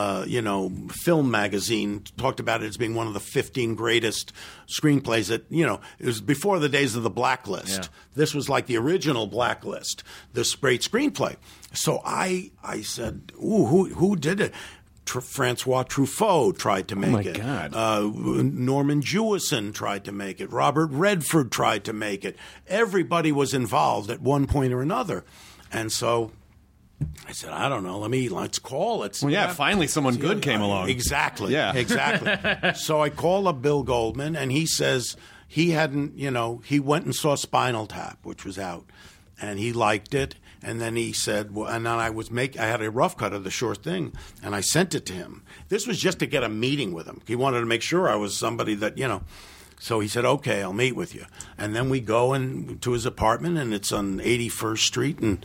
film magazine. Talked about it as being one of the 15 greatest screenplays that, it was before the days of the Blacklist. Yeah. This was like the original Blacklist, this great screenplay. So I said, ooh, who did it? Francois Truffaut tried to make it. Oh, my God. Norman Jewison tried to make it. Robert Redford tried to make it. Everybody was involved at one point or another. And so I said, I don't know. Let's call it. Well, yeah, finally someone good came along. Exactly. Yeah. Exactly. So I call up Bill Goldman, and he says he hadn't, he went and saw Spinal Tap, which was out, and he liked it. And then he said, well, and then I had a rough cut of The Sure Thing, and I sent it to him. This was just to get a meeting with him. He wanted to make sure I was somebody that, So he said, okay, I'll meet with you. And then we go to his apartment, and it's on 81st Street, and,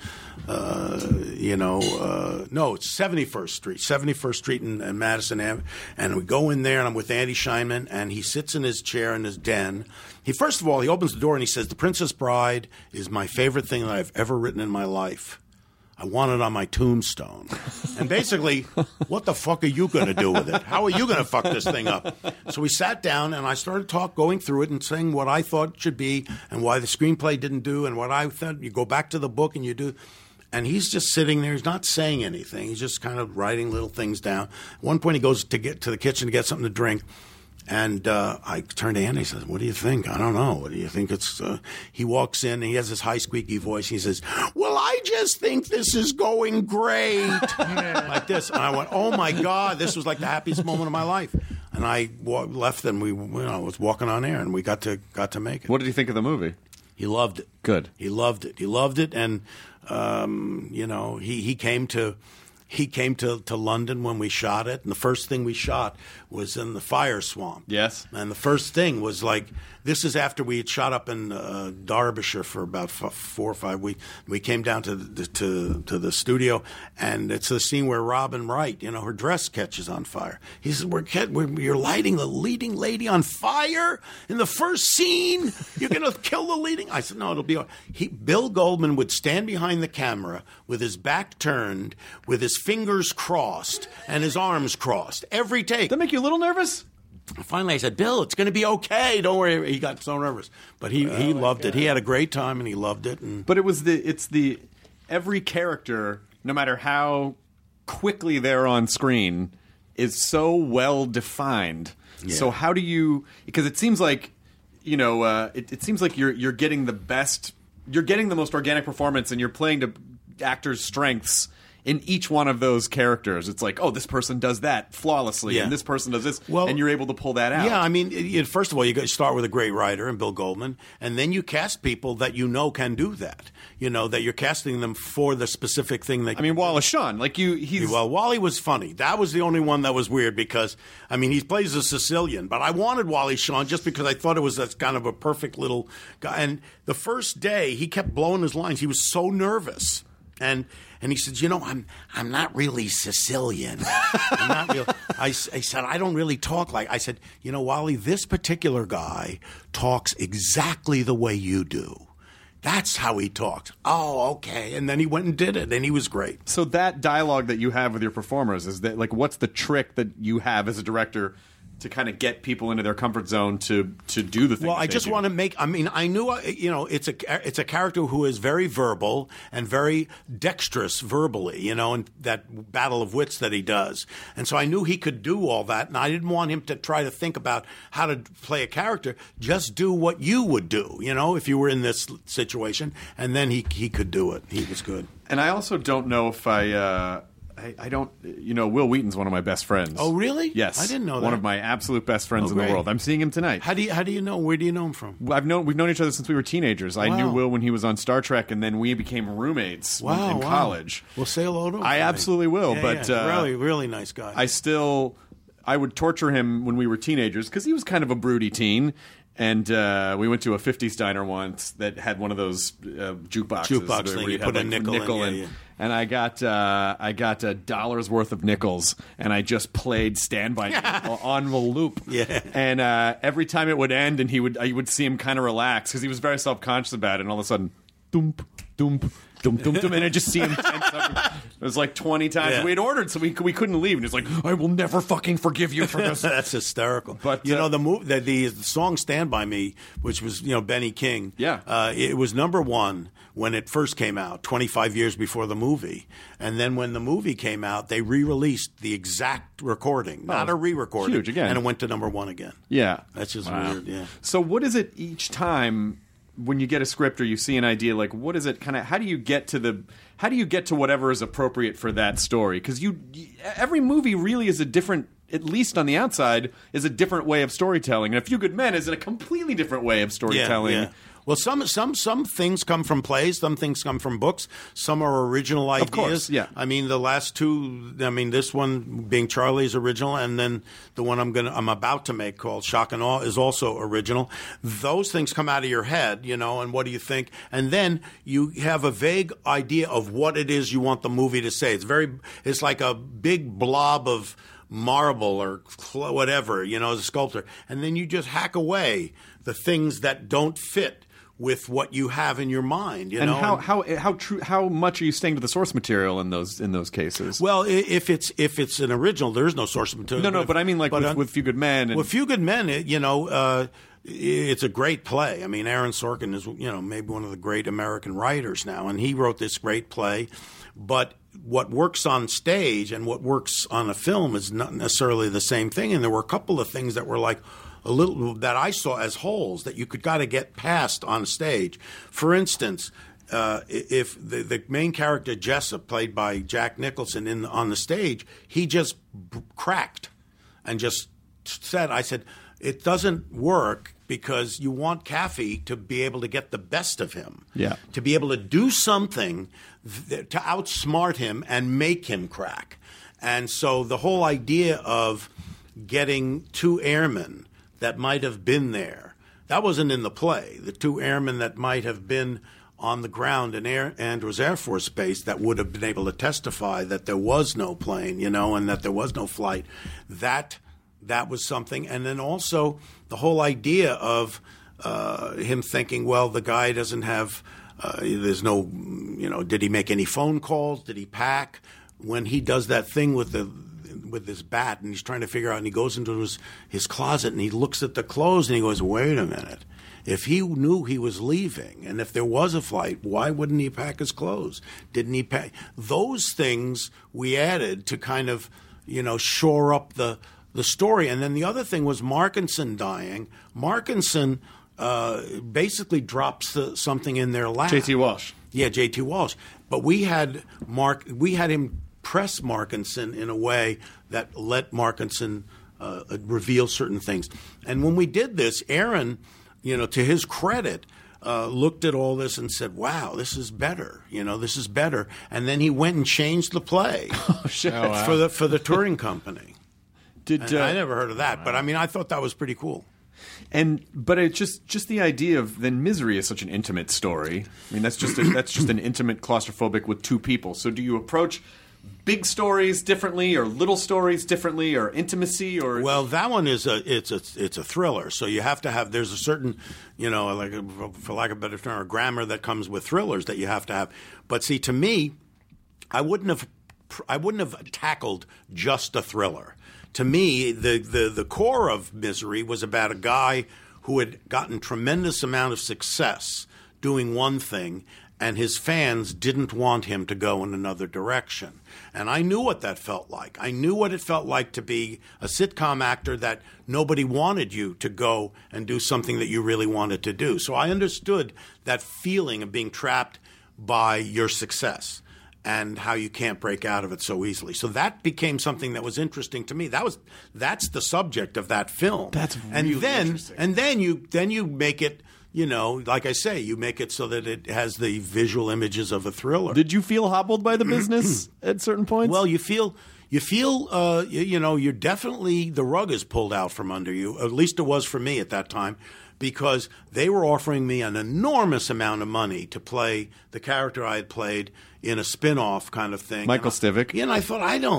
no, it's 71st Street in Madison Avenue. And we go in there, and I'm with Andy Scheinman, and he sits in his chair in his den. First of all, he opens the door, and he says, The Princess Bride is my favorite thing that I've ever written in my life. I want it on my tombstone. And basically, what the fuck are you going to do with it? How are you going to fuck this thing up? So we sat down, and I started going through it and saying what I thought it should be and why the screenplay didn't do and what I thought. You go back to the book and you do. And he's just sitting there. He's not saying anything. He's just kind of writing little things down. At one point, he goes to get to the kitchen to get something to drink. And I turned to Andy and says, what do you think? I don't know. What do you think it's he walks in, and he has this high, squeaky voice. He says, well, I just think this is going great. Like this. And I went, oh, my God. This was like the happiest moment of my life. And I left, and we was walking on air, and we got to make it. What did you think of the movie? He loved it. Good. He loved it. He loved it. And, he came to... He came to London when we shot it, and the first thing we shot was in the fire swamp. Yes. And the first thing was like, this is after we had shot up in Derbyshire for about 4 or 5 weeks. We came down to the studio, and it's the scene where Robin Wright, her dress catches on fire. He says, you're lighting the leading lady on fire in the first scene? You're going to kill the leading? I said, no, it'll be all right. Bill Goldman would stand behind the camera with his back turned, with his fingers crossed and his arms crossed every take. That make you a little nervous? Finally, I said, Bill, it's going to be okay. Don't worry. He got so nervous. But he loved it. He had a great time, and he loved it. But it's every character, no matter how quickly they're on screen, is so well defined. Yeah. So how do you? Because it seems like, it seems like you're getting the best, you're getting the most organic performance, and you're playing to actors' strengths in each one of those characters. It's like, oh, this person does that flawlessly, and this person does this, and you're able to pull that out. Yeah, I mean, first of all, you got to start with a great writer and Bill Goldman, and then you cast people that can do that. That you're casting them for the specific thing that. I mean, Wallace Shawn, Well, Wally was funny. That was the only one that was weird because, I mean, he plays a Sicilian, but I wanted Wally Shawn just because I thought it was that kind of a perfect little guy. And the first day, he kept blowing his lines. He was so nervous. And he said, I'm not really Sicilian. I'm not real. I said, I don't really talk like. I said, Wally, this particular guy talks exactly the way you do. That's how he talks. Oh, okay. And then he went and did it, and he was great. So that dialogue that you have with your performers, is that what's the trick that you have as a director to kind of get people into their comfort zone to do the thing? Well, I just want to make. I mean, I knew it's a character who is very verbal and very dexterous verbally, and that battle of wits that he does. And so I knew he could do all that, and I didn't want him to try to think about how to play a character. Just do what you would do, if you were in this situation, and then he could do it. He was good. And I also don't know if I don't, Will Wheaton's one of my best friends. Oh, really? Yes. I didn't know that. One of my absolute best friends in the world. I'm seeing him tonight. How do you know? Where do you know him from? We've known each other since we were teenagers. Wow. I knew Will when he was on Star Trek, and then we became roommates in college. Well, say hello to him. I absolutely will. But really, really nice guy. I would torture him when we were teenagers because he was kind of a broody teen. And we went to a 50s diner once that had one of those jukeboxes. Jukebox thing. You put a nickel in. And I got $1 worth of nickels, and I just played Stand By Me on the loop. Yeah. And every time it would end, and I would see him kind of relax because he was very self-conscious about it. And all of a sudden, doomp, doomp. Dum, dum, dum, and I just see him tense up. It was like 20 times. Yeah. We had ordered, so we couldn't leave. And he's like, I will never fucking forgive you for this. That's hysterical. But the song "Stand By Me," which was Benny King. Yeah, it was number one when it first came out, 25 years before the movie. And then when the movie came out, they re-released the exact recording, not a re-recording. Huge again, and it went to number one again. Yeah, that's just weird. Yeah. So what is it each time? When you get a script or you see an idea, what is it kind of? How do you get to whatever is appropriate for that story? Because every movie really is a different, at least on the outside, is a different way of storytelling. And A Few Good Men is a completely different way of storytelling. Yeah. Well, some things come from plays, some things come from books, some are original ideas. Of course, yeah. I mean, the last two. I mean, this one being Charlie's original, and then the one I'm about to make called Shock and Awe is also original. Those things come out of your head, and what do you think? And then you have a vague idea of what it is you want the movie to say. It's like a big blob of marble or whatever, as a sculptor, and then you just hack away the things that don't fit with what you have in your mind, and how much are you staying to the source material in those cases? Well, if it's an original, there is no source material. But I mean, with Few Good Men. With Few Good Men, it's a great play. I mean, Aaron Sorkin is maybe one of the great American writers now, and he wrote this great play. But what works on stage and what works on a film is not necessarily the same thing. And there were a couple of things that were like a little that I saw as holes that you got to get past on stage. For instance, if the main character Jessup, played by Jack Nicholson, on the stage, he just cracked and just said, I said, it doesn't work because you want Kaffee to be able to get the best of him. Yeah. To be able to do something to outsmart him and make him crack. And so the whole idea of getting two airmen that might have been there, that wasn't in the play. The two airmen that might have been on the ground in Andrews Air Force Base that would have been able to testify that there was no plane, and that there was no flight. That was something. And then also the whole idea of him thinking, well, the guy doesn't have there's no, did he make any phone calls? Did he pack? When he does that thing with this bat and he's trying to figure out, and he goes into his closet and he looks at the clothes and he goes, wait a minute. If he knew he was leaving and if there was a flight, why wouldn't he pack his clothes? Didn't he pack? Those things we added to kind of shore up the story. And then the other thing was Markinson dying. Markinson basically drops something in their lap. J.T. Walsh. Yeah, J.T. Walsh. But we had him press Markinson in a way that let Markinson reveal certain things. And when we did this, Aaron, to his credit, looked at all this and said, "Wow, this is better. This is better." And then he went and changed the play for the touring company. I never heard of that, but I thought that was pretty cool. But it's just the idea of then Misery is such an intimate story. That's just an intimate claustrophobic with two people. So do you approach big stories differently, or little stories differently, or intimacy, or well, that one is it's a thriller. So you have to have there's a certain for lack of a better term, a grammar that comes with thrillers that you have to have. But see, to me, I wouldn't have tackled just a thriller. To me, the core of Misery was about a guy who had gotten tremendous amount of success doing one thing, and his fans didn't want him to go in another direction. And I knew what that felt like. I knew what it felt like to be a sitcom actor that nobody wanted you to go and do something that you really wanted to do. So I understood that feeling of being trapped by your success and how you can't break out of it so easily. So that became something that was interesting to me. That's the subject of that film. That's really interesting. And then you make it, like I say, you make it so that it has the visual images of a thriller. Did you feel hobbled by the business at certain points? Well, you feel you're definitely, the rug is pulled out from under you. At least it was for me at that time, because they were offering me an enormous amount of money to play the character I had played in a spin-off kind of thing. Michael Stivic. And I thought,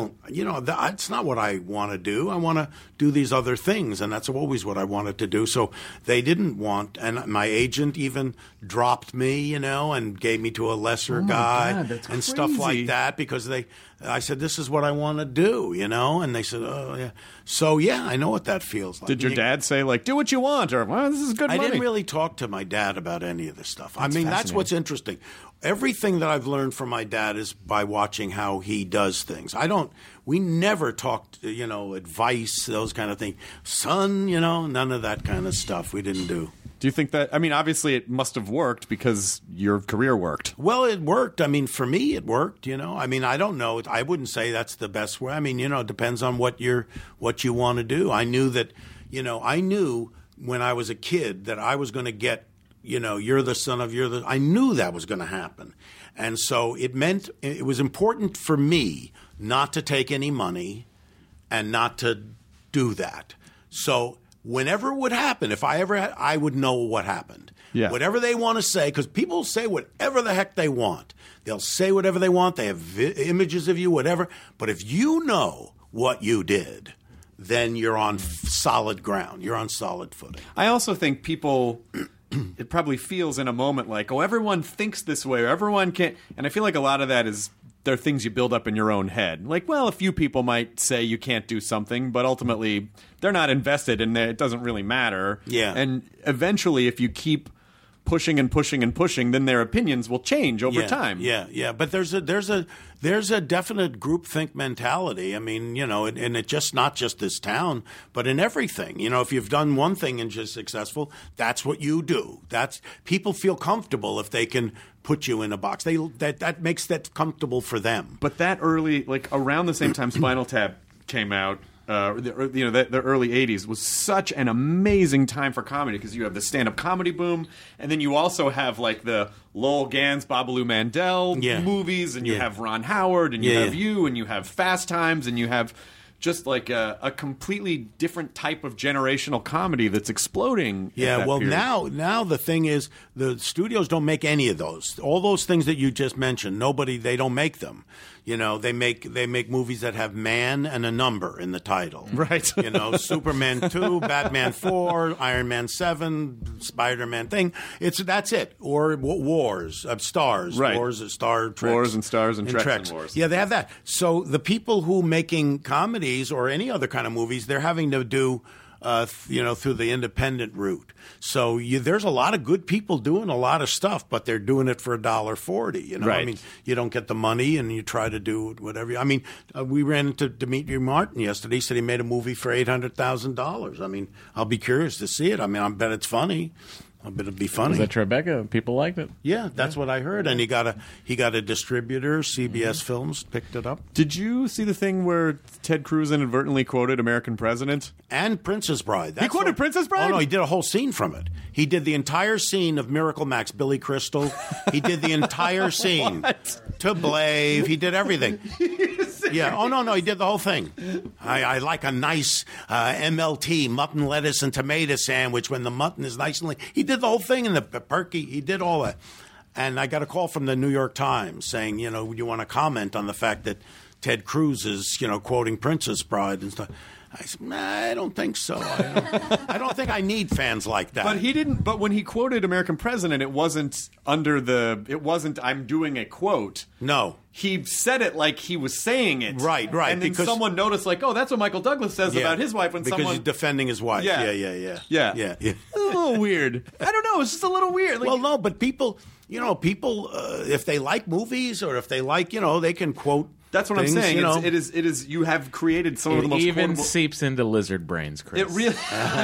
that's not what I want to do. I want to do these other things, and that's always what I wanted to do. So they didn't want, and my agent even dropped me, and gave me to a lesser guy and stuff like that, because I said, this is what I want to do, and they said, oh, yeah. So, yeah, I know what that feels like. Did your dad say, do what you want, or, well, this is good money? I didn't really talk to my dad about any of this stuff. That's what's interesting. Everything that I've learned from my dad is by watching how he does things. We never talked, advice, those kind of things. Son, none of that kind of stuff we didn't do. Do you think that, obviously it must have worked because your career worked. Well, it worked. For me, it worked, I don't know. I wouldn't say that's the best way. It depends on what you want to do. I knew that, I knew when I was a kid that I was going to get, you're the son of, I knew that was going to happen. And so it was important for me not to take any money and not to do that. So whenever it would happen, if I ever had, I would know what happened. Yeah. Whatever they want to say, because people say whatever the heck they want. They'll say whatever they want. They have images of you, whatever. But if you know what you did, then you're on solid ground. You're on solid footing. I also think people... it probably feels in a moment like, everyone thinks this way, or everyone can't. And I feel like a lot of that is there are things you build up in your own head. Like, well, a few people might say you can't do something, but ultimately they're not invested and it doesn't really matter. Yeah. And eventually, if you keep pushing and pushing and pushing, then their opinions will change over time. Yeah. But there's a definite groupthink mentality. And it's just not just this town, but in everything. If you've done one thing and just successful, that's what you do. People feel comfortable if they can put you in a box. That makes that comfortable for them. But that early, around the same time Spinal Tap came out, the early 80s was such an amazing time for comedy, because you have the stand-up comedy boom, and then you also have the Lowell Gans, Babalu Mandel movies, and you have Ron Howard, and you have you, and you have Fast Times, and you have just a completely different type of generational comedy that's exploding. Yeah, well, now the thing is, the studios don't make any of those. All those things that you just mentioned, they don't make them. They make movies that have man and a number in the title. Right. Superman 2, Batman 4, Iron Man 7, Spider-Man thing. That's it. Or Wars of Stars. Right. Wars of Star Treks. Wars and Stars and Treks and Wars. Yeah, they have that. So the people who making comedies or any other kind of movies, they're having to do through the independent route. So there's a lot of good people doing a lot of stuff, but they're doing it for $1.40. You know, right. I mean, you don't get the money, and you try to do whatever. I mean, we ran into Demetri Martin yesterday. He said he made a movie for $800,000. I mean, I'll be curious to see it. I mean, I bet it's funny. I bet it'd be funny. Was that Tribeca? People liked it. Yeah, that's what I heard. And he got a distributor. CBS Films picked it up. Did you see the thing where Ted Cruz inadvertently quoted American President? And Princess Bride. He quoted Princess Bride? Oh, no, he did a whole scene from it. He did the entire scene of Miracle Max, Billy Crystal. He did the entire scene. To Blave. He did everything. Yeah. Oh, no, he did the whole thing. I like a nice MLT, mutton, lettuce, and tomato sandwich when the mutton is nice and lean. He did the whole thing in the perky. He did all that. And I got a call from the New York Times saying, would you want to comment on the fact that Ted Cruz is, quoting Princess Bride and stuff. I said, I don't think so. I don't think I need fans like that. But he didn't. But when he quoted American President, it wasn't I'm doing a quote. No. He said it like he was saying it. Right. And then someone noticed, like, oh, that's what Michael Douglas says about his wife. Because he's defending his wife. Yeah. Yeah. A little weird. I don't know. It's just a little weird. Well, no, but people, if they like movies or if they like, they can quote. That's what things, I'm saying. It is. You have created some of the most. It even quotable... seeps into lizard brains, Chris. It really.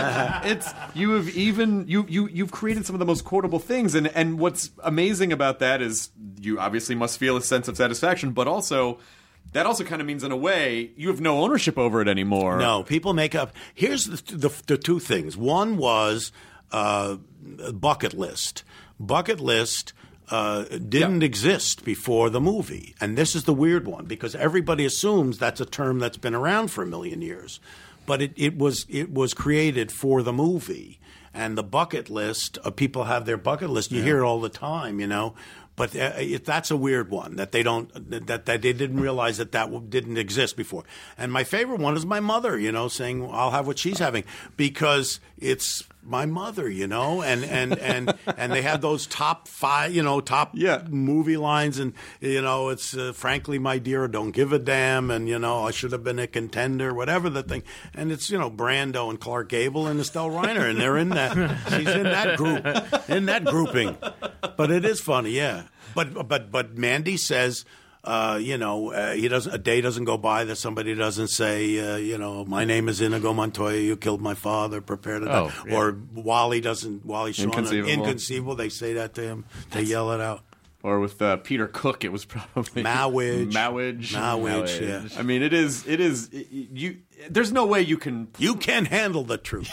You've created some of the most quotable things, and what's amazing about that is you obviously must feel a sense of satisfaction, but also. That also kind of means, in a way, you have no ownership over it anymore. No, people make up. Here's the two things. One was bucket list. Bucket list didn't exist before the movie. And this is the weird one, because everybody assumes that's a term that's been around for a million years. But it was created for the movie. And the bucket list, people have their bucket list. You hear it all the time, But that's a weird one that they didn't realize that didn't exist before. And my favorite one is my mother, saying I'll have what she's having because it's my mother, and they have those top five, movie lines, and it's frankly, my dear, don't give a damn, and I should have been a contender, whatever the thing, and it's Brando and Clark Gable and Estelle Reiner, and they're in that. She's in that group, in that grouping. But it is funny, yeah. But Mandy says. He doesn't. A day doesn't go by that somebody doesn't say, my name is Inigo Montoya. You killed my father. Prepare to die. Yeah. Or Wally doesn't. Wally Shawn. Inconceivable. They say that to him. They yell it out. Or with Peter Cook, it was probably Mowage. Yeah. I mean, it is. You. There's no way you can. You can't handle the truth.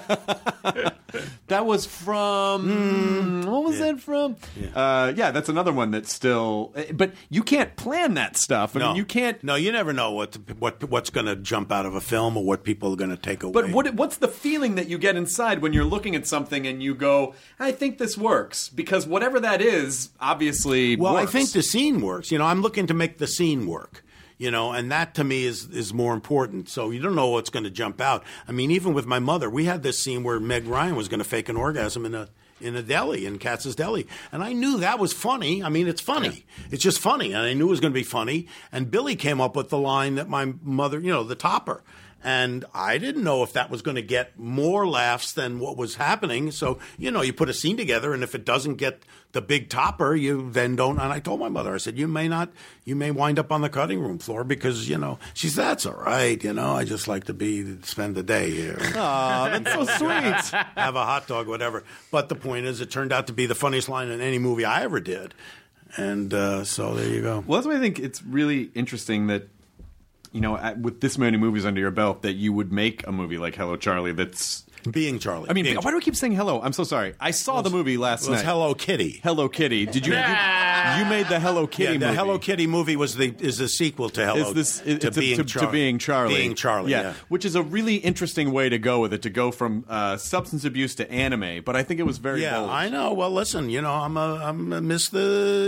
That was from. What was that from? Yeah. That's another one that's still. But you can't plan that stuff. I mean, you can't. No, you never know what's going to jump out of a film or what people are going to take away. But what's the feeling that you get inside when you're looking at something and you go, I think this works, because whatever that is, obviously. Well, works. I think the scene works. I'm looking to make the scene work. And that to me is more important. So you don't know what's going to jump out. I mean, even with my mother, we had this scene where Meg Ryan was going to fake an orgasm in a deli, in Katz's Deli. And I knew that was funny. I mean, it's funny. It's just funny. And I knew it was going to be funny. And Billy came up with the line that my mother, the topper. And I didn't know if that was going to get more laughs than what was happening. So, you put a scene together, and if it doesn't get the big topper, you then don't. And I told my mother, I said, you may wind up on the cutting room floor because, she said, that's all right. I just like to spend the day here. Aw, that's so sweet. Have a hot dog, whatever. But the point is, it turned out to be the funniest line in any movie I ever did. And so there you go. Well, that's why I think it's really interesting that, with this many movies under your belt, that you would make a movie like Hello, Charlie that's... Being Charlie. I mean, why do I keep saying hello? I'm so sorry. I saw the movie last night. It was Hello Kitty. Hello Kitty. Did you? You made the Hello Kitty movie. The Hello Kitty movie is the sequel to Being Charlie. Being Charlie. Yeah, which is a really interesting way to go with it. To go from substance abuse to anime, but I think it was very bold. I know. Well, listen, I'm a miss the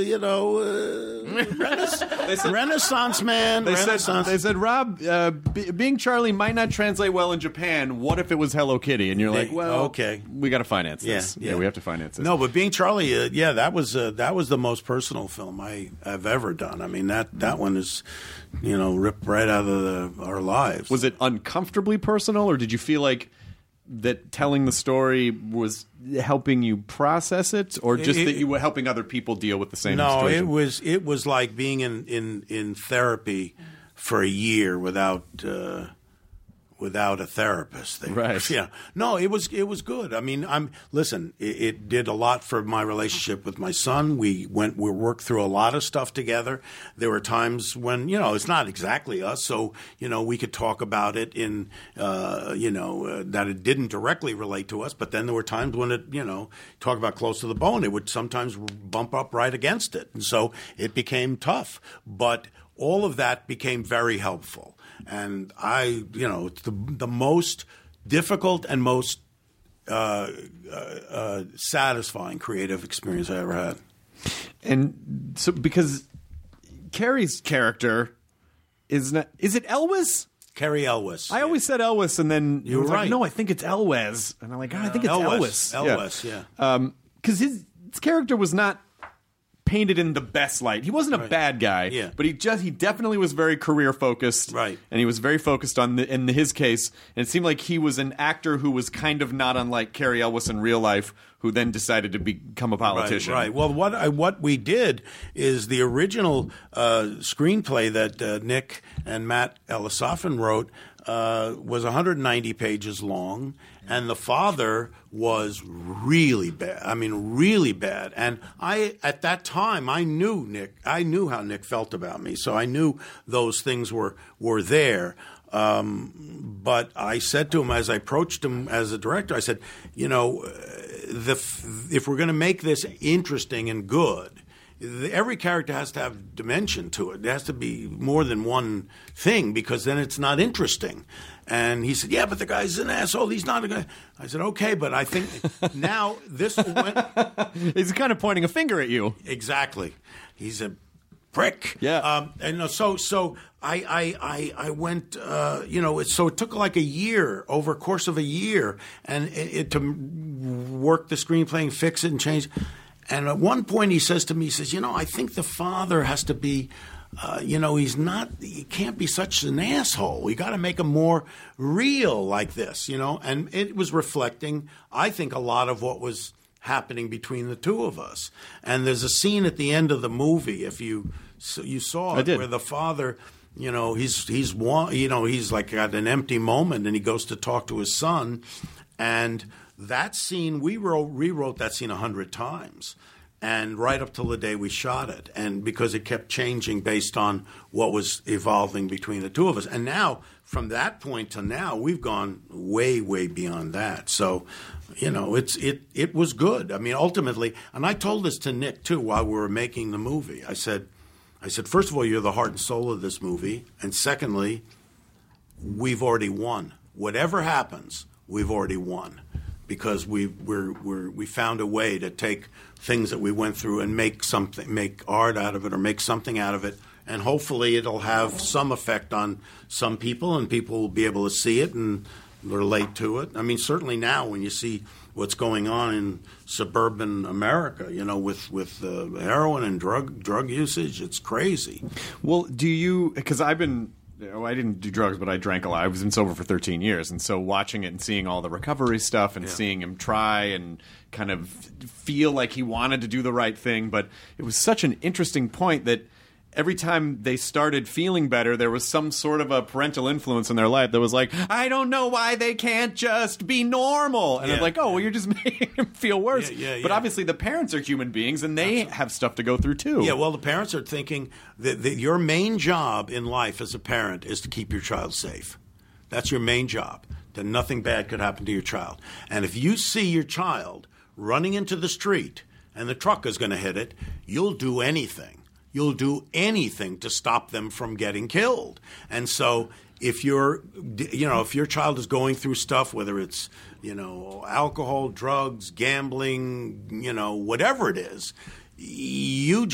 Renaissance man. They said, Rob, Being Charlie might not translate well in Japan. What if it was Hello Kitty? And you're like, well, okay, we got to finance this. Yeah, we have to finance this. No, but Being Charlie, that was the most personal film I've ever done. I mean, that one is, ripped right out of our lives. Was it uncomfortably personal, or did you feel like that telling the story was helping you process it, or just that you were helping other people deal with the same situation? No, it was like being in therapy for a year without a therapist. Right. Yeah. No, it was good. I mean, it did a lot for my relationship with my son. We worked through a lot of stuff together. There were times when, it's not exactly us, so, we could talk about it in, that it didn't directly relate to us, but then there were times when it, talk about close to the bone, it would sometimes bump up right against it. And so it became tough. But all of that became very helpful. And it's the most difficult and most satisfying creative experience I ever had. And so, because Carrie's character is it Elwes? Carrie Elwes. I always said Elwes, and then you were right. Like, no, I think it's Elwes. And I'm like, I think it's Elwes. Elwes, yeah. Because his character was not painted in the best light. He wasn't a bad guy, but he definitely was very career focused, right? And he was very focused on in his case. And it seemed like he was an actor who was kind of not unlike Carrie Elwes in real life, who then decided to become a politician. Right. Well, what we did is the original screenplay that Nick and Matt Elisafan wrote was 190 pages long, and the father was really bad. I mean, really bad. And at that time, I knew Nick. I knew how Nick felt about me, so I knew those things were there. But I said to him, as I approached him as a director, I said, if we're going to make this interesting and good, every character has to have dimension to it. There has to be more than one thing, because then it's not interesting. And he said, yeah, but the guy's an asshole. He's not a guy. I said, okay, but I think now this went... He's kind of pointing a finger at you. Exactly. He's a prick. Yeah. So I went, so it took like a year, over a course of a year, and to work the screenplay and fix it and change. And at one point he says to me, he says, I think the father has to be, he can't be such an asshole. We got to make him more real like this, And it was reflecting, I think, a lot of what was happening between the two of us. And there's a scene at the end of the movie, if you saw it, where the father, he's like got an empty moment, and he goes to talk to his son, and that scene, we rewrote that scene 100 times, and right up till the day we shot it, and because it kept changing based on what was evolving between the two of us. And now, from that point to now, we've gone way, way beyond that. So, it was good. I mean, ultimately, and I told this to Nick too while we were making the movie. I said, first of all, you're the heart and soul of this movie, and secondly, we've already won. Whatever happens, we've already won. Because we found a way to take things that we went through and make art out of it, or make something out of it, and hopefully it'll have some effect on some people, and people will be able to see it and relate to it. I mean, certainly now when you see what's going on in suburban America, with heroin and drug usage, it's crazy. Well, because I didn't do drugs, but I drank a lot. I was sober for 13 years. And so watching it and seeing all the recovery stuff and seeing him try and kind of feel like he wanted to do the right thing. But it was such an interesting point that every time they started feeling better, there was some sort of a parental influence in their life that was like, I don't know why they can't just be normal. And I'm like, oh, well, you're just making him feel worse. But obviously the parents are human beings, and they have stuff to go through too. Yeah, well, the parents are thinking that your main job in life as a parent is to keep your child safe. That's your main job, that nothing bad could happen to your child. And if you see your child running into the street and the truck is going to hit it, you'll do anything. You'll do anything to stop them from getting killed. And so if your child is going through stuff, whether it's, alcohol, drugs, gambling, whatever it is, you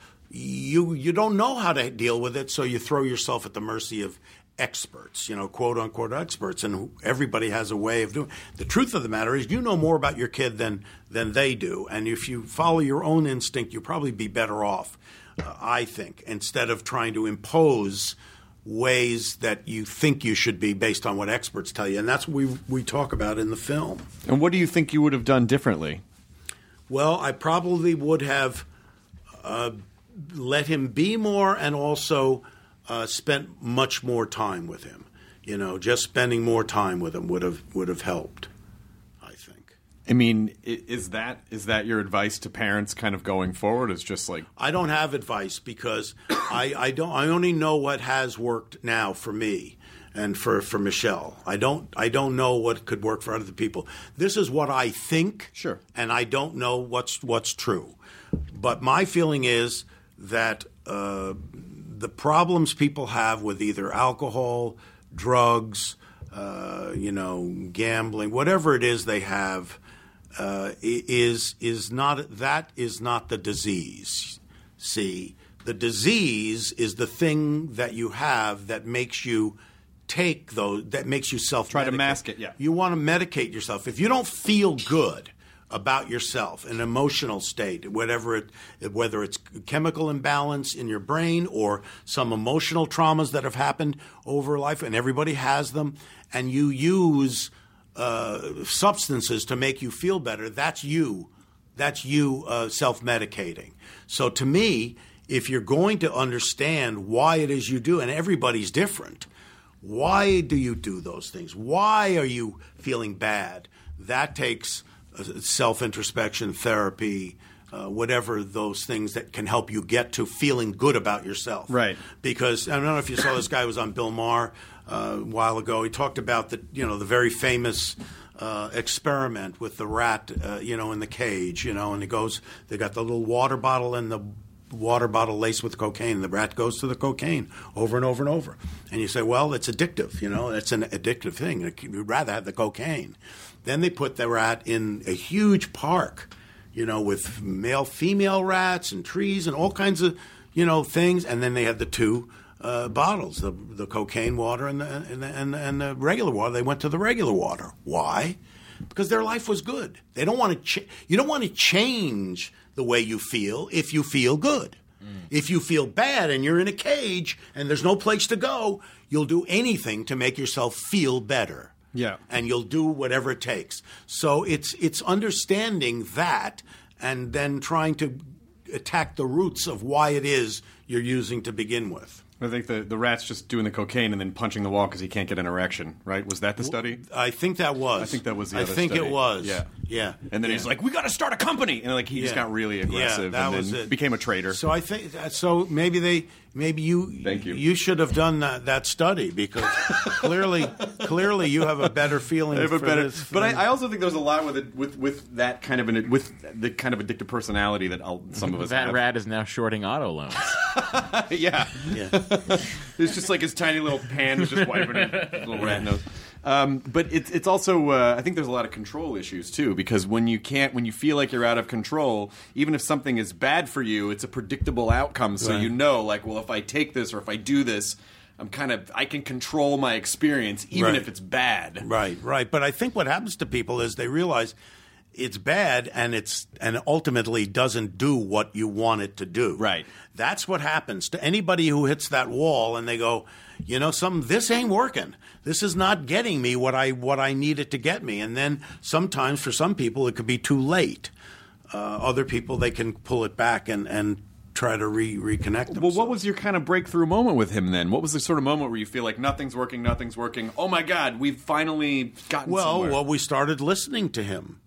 don't know how to deal with it, so you throw yourself at the mercy of experts, quote unquote experts, and everybody has a way of doing it. The truth of the matter is, you know more about your kid than they do. And if you follow your own instinct, you'll probably be better off. I think, instead of trying to impose ways that you think you should be based on what experts tell you. And that's what we talk about in the film. And what do you think you would have done differently? Well, I probably would have let him be more and also spent much more time with him. You know, just spending more time with him would have helped, I think. I mean, is that your advice to parents kind of going forward? Is just like I don't have advice because I only know what has worked now for me and for Michelle. I don't know what could work for other people. This is what I think, sure, and I don't know what's true. But my feeling is that the problems people have with either alcohol, drugs, gambling, whatever it is they have, is not the disease. See, the disease is the thing that you have that makes you take those, that makes you self-medicate. Try to mask it, yeah. You want to medicate yourself. If you don't feel good about yourself, an emotional state, whether it's chemical imbalance in your brain or some emotional traumas that have happened over life, and everybody has them, and you use substances to make you feel better, that's you self-medicating. So to me, if you're going to understand why it is you do, and everybody's different, why do you do those things? Why are you feeling bad? That takes self-introspection, therapy, whatever those things that can help you get to feeling good about yourself. Right. Because I don't know if you saw this guy was on Bill Maher a while ago. He talked about the very famous experiment with the rat, in the cage, and they got the little water bottle and the water bottle laced with cocaine. The rat goes to the cocaine over and over and over. And you say, well, it's addictive, it's an addictive thing. You'd rather have the cocaine. Then they put the rat in a huge park, with male-female rats and trees and all kinds of, things. And then they had the two bottles, the cocaine water and the regular water. They went to the regular water. Why? Because their life was good. They don't want to. You don't want to change the way you feel if you feel good. If you feel bad and you're in a cage and there's no place to go, you'll do anything to make yourself feel better. Yeah. And you'll do whatever it takes. So it's understanding that and then trying to attack the roots of why it is you're using to begin with. I think the rat's just doing the cocaine and then punching the wall because he can't get an erection, right? Was that the study? I think that was. I think that was the other study. I think it was. Yeah. And then he's like, we got to start a company. And he just got really aggressive and then became a traitor. So I think maybe you should have done that study because clearly you have a better feeling for this. But I also think there's a lot with that kind of with the kind of addictive personality that some of us have. That rat is now shorting auto loans. Yeah. It's just like his tiny little pan is just wiping it, little rat nose. But it's also I think there's a lot of control issues too, because when you feel like you're out of control, even if something is bad for you, it's a predictable outcome. So if I take this or if I do this, I can control my experience even if it's bad. Right. But I think what happens to people is they realize it's bad and ultimately doesn't do what you want it to do. Right. That's what happens to anybody who hits that wall and they go, this ain't working. This is not getting me what I need it to get me. And then sometimes for some people it could be too late. Other people, they can pull it back and try to reconnect themselves. Well, what was your kind of breakthrough moment with him then? What was the sort of moment where you feel like nothing's working? Oh my God, we've finally gotten somewhere. Well, we started listening to him.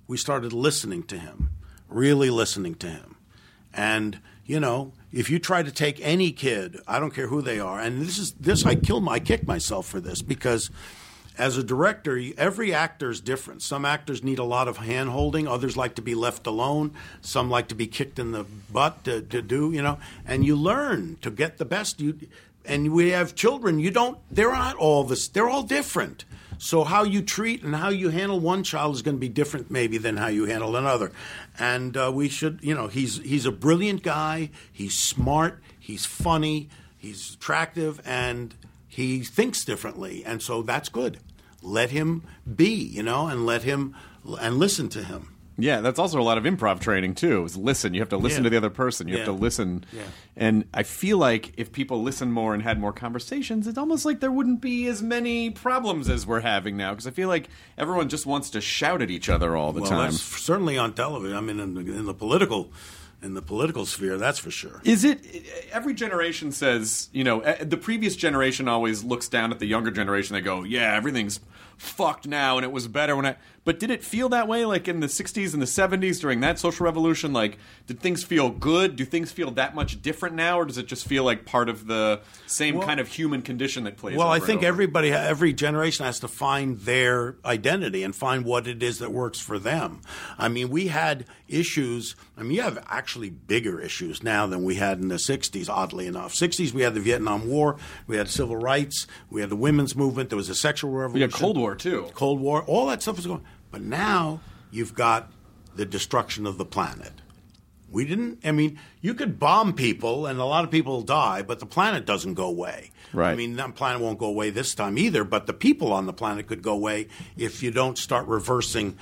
Really listening to him. And, if you try to take any kid, I don't care who they are, and I kick myself for this because as a director, every actor is different. Some actors need a lot of hand-holding. Others like to be left alone. Some like to be kicked in the butt to do, and you learn to get the best. And we have children. They're not all this. They're all different. So how you treat and how you handle one child is going to be different maybe than how you handle another. And we should, he's a brilliant guy. He's smart. He's funny. He's attractive. And he thinks differently. And so that's good. Let him be, and listen to him. Yeah, that's also a lot of improv training, too, is listen. You have to listen to the other person. You have to listen. Yeah. And I feel like if people listened more and had more conversations, it's almost like there wouldn't be as many problems as we're having now. Because I feel like everyone just wants to shout at each other all the time. That's certainly on television. I mean, in the political sphere, that's for sure. Is it every generation says, the previous generation always looks down at the younger generation. They go, yeah, everything's fucked now and it was better when but did it feel that way like in the 60s and the 70s during that social revolution? Like, did things feel good? Do things feel that much different now, or does it just feel like part of the same kind of human condition that plays Well, over I think and over? every generation has to find their identity and find what it is that works for them. I mean, we had issues. I mean, you have actually bigger issues now than we had in the 60s, oddly enough. 60s, we had the Vietnam War. We had civil rights. We had the women's movement. There was a sexual revolution. We had Cold War, too. Cold War. All that stuff was going on. But now you've got the destruction of the planet. You could bomb people and a lot of people die, but the planet doesn't go away. Right. I mean, the planet won't go away this time either, but the people on the planet could go away if you don't start reversing,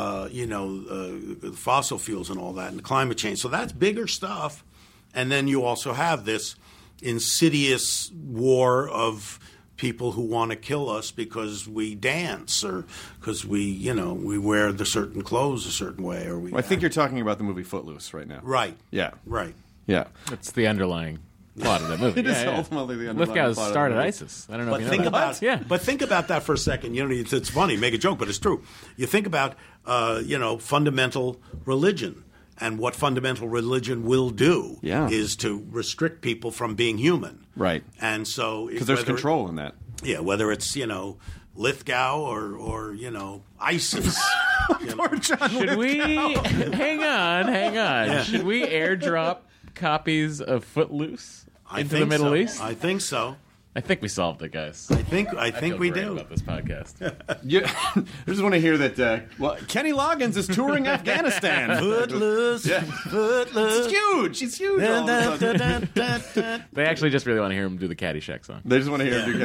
fossil fuels and all that and climate change. So that's bigger stuff. And then you also have this insidious war of people who want to kill us because we dance or because we wear the certain clothes a certain way. Or I think you're talking about the movie Footloose right now. Right. Yeah. Right. Yeah. It's the underlying plot of that movie. It is ultimately the underlying Lithgow plot started of the movie. ISIS. I don't know if you know that. But think about that for a second. It's funny, make a joke, but it's true. You think about fundamental religion. And what fundamental religion will do is to restrict people from being human. Right. And so because there's control in that. Yeah, whether it's, Lithgow or ISIS. Poor John Should Lithgow. we hang on? Yeah. Should we airdrop copies of Footloose into the Middle East? I think so. I think we solved it, guys. I think feel we great do. about this podcast. I just want to hear that. Kenny Loggins is touring Afghanistan. Footloose, Footloose. It's huge. He's huge. All of a sudden. They actually just really want to hear him do the Caddyshack song. They just want to hear him do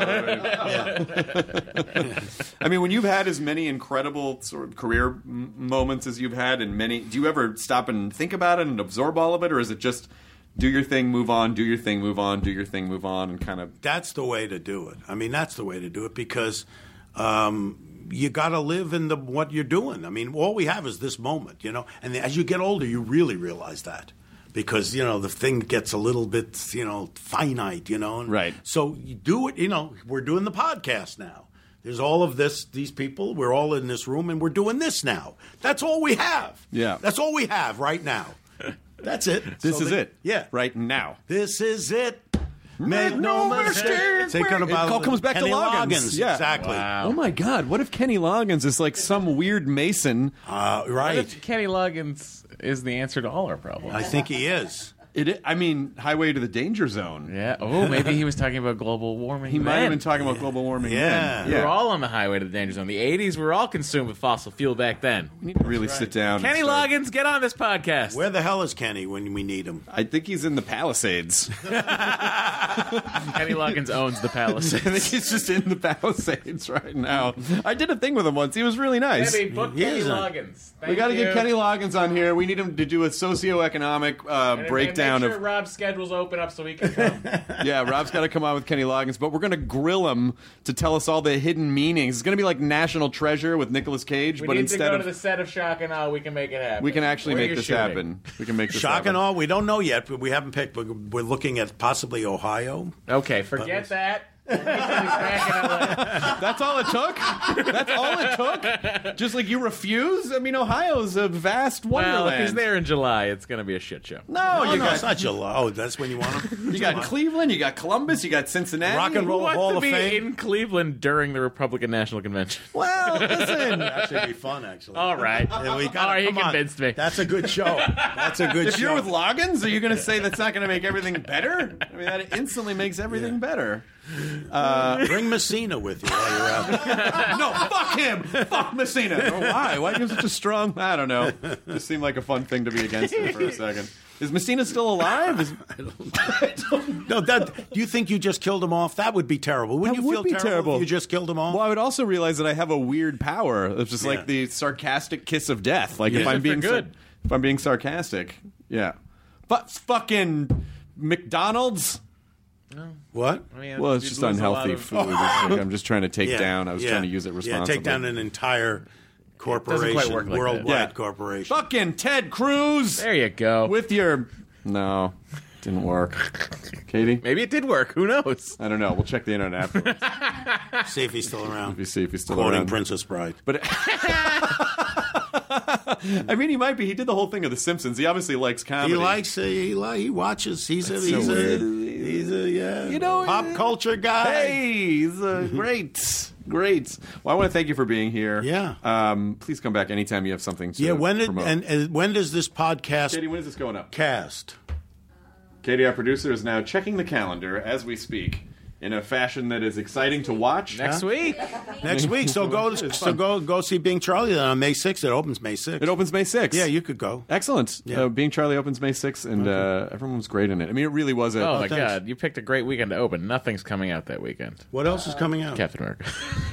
Caddyshack. I mean, when you've had as many incredible sort of career moments as you've had, do you ever stop and think about it and absorb all of it, or is it just do your thing, move on, do your thing, move on, do your thing, move on, and kind of... That's the way to do it. I mean, that's the way to do it because you got to live in what you're doing. I mean, all we have is this moment, And as you get older, you really realize that because, the thing gets a little bit, finite, And right. So you do it, we're doing the podcast now. There's all of these people. We're all in this room, and we're doing this now. That's all we have. Yeah. That's all we have right now. That's it. This is it. Yeah. Right now. This is it. Make no mistake. It all comes back Kenny to Loggins. Yeah. Exactly. Wow. Oh, my God. What if Kenny Loggins is like some weird Mason? Right. What if Kenny Loggins is the answer to all our problems? I think he is. Highway to the Danger Zone. Yeah. Oh, maybe he was talking about global warming. He might have been talking about global warming. Yeah. Then. We were all on the highway to the danger zone. The 80s, we were all consumed with fossil fuel back then. We need to really sit down. Kenny Loggins, get on this podcast. Where the hell is Kenny when we need him? I think he's in the Palisades. Kenny Loggins owns the Palisades. I think he's just in the Palisades right now. I did a thing with him once. He was really nice. Maybe book Kenny Loggins. We got to get Kenny Loggins on here. We need him to do a socioeconomic breakdown make sure of. Rob's schedule's open up so he can come. Yeah, Rob's got to come on with Kenny Loggins, but we're going to grill him to tell us all the hidden meanings. It's going to be like National Treasure with Nicolas Cage, We but need instead to go of to the set of Shock and Awe. We can make it happen. we can actually Where make you're this shooting. happen. We can make this Shock happen. and all, we don't know yet, but we haven't picked. We're looking at possibly Ohio. Okay, forget that. That's all it took? That's all it took? Just like you refuse? I mean, Ohio's a vast wonderland. Well, if he's there in July, it's going to be a shit show. No, It's not July. Oh, that's when you want him? You got Cleveland, you got Columbus, you got Cincinnati. Rock and Who Roll wants Hall to of be Fame. in Cleveland during the Republican National Convention? Well, listen. Actually, be fun. Actually. All right. Yeah, we All gotta, right, you come on. convinced me. That's a good show. That's a good If show. you're with Loggins, are you going to say that's not going to make everything better? I mean, that instantly makes everything better. Bring Messina with you while you're out. No, fuck him. Fuck Messina. Oh, why? Why give such a strong? I don't know. Just seemed like a fun thing to be against him for a second. Is Messina still alive? I don't know. Do you think you just killed him off? That would be terrible. Wouldn't you feel terrible if you just killed him off? Well, I would also realize that I have a weird power. It's just like the sarcastic kiss of death. Like if I'm being if I'm being sarcastic, But fucking McDonald's. What? I mean, Well, it's just unhealthy food. I'm just trying to take down. I was trying to use it responsibly. Yeah, take down an entire corporation, work like worldwide corporation. Fucking Ted Cruz. There you go. With your... No, didn't work. Katie? Maybe it did work. Who knows? I don't know. We'll check the internet afterwards. See if he's still around. See if he's still Quoting around. Princess Bride. But... I mean, he might be. He did the whole thing of The Simpsons. He obviously likes comedy. He likes. He watches. He's a pop culture guy. Hey, he's great. Well, I want to thank you for being here. Yeah. Please come back anytime you have something to promote. And when does this podcast? Katie, when is this going up? Cast. Katie, our producer, is now checking the calendar as we speak. In a fashion that is exciting to watch. Next week. Next week. So go see Being Charlie then on May 6th. It opens May 6th. It opens May 6th. Yeah, you could go. Excellent. Yeah. Being Charlie opens May 6th, and everyone was great in it. I mean, it really was a... Oh, my God. You picked a great weekend to open. Nothing's coming out that weekend. What else is coming out? Captain America.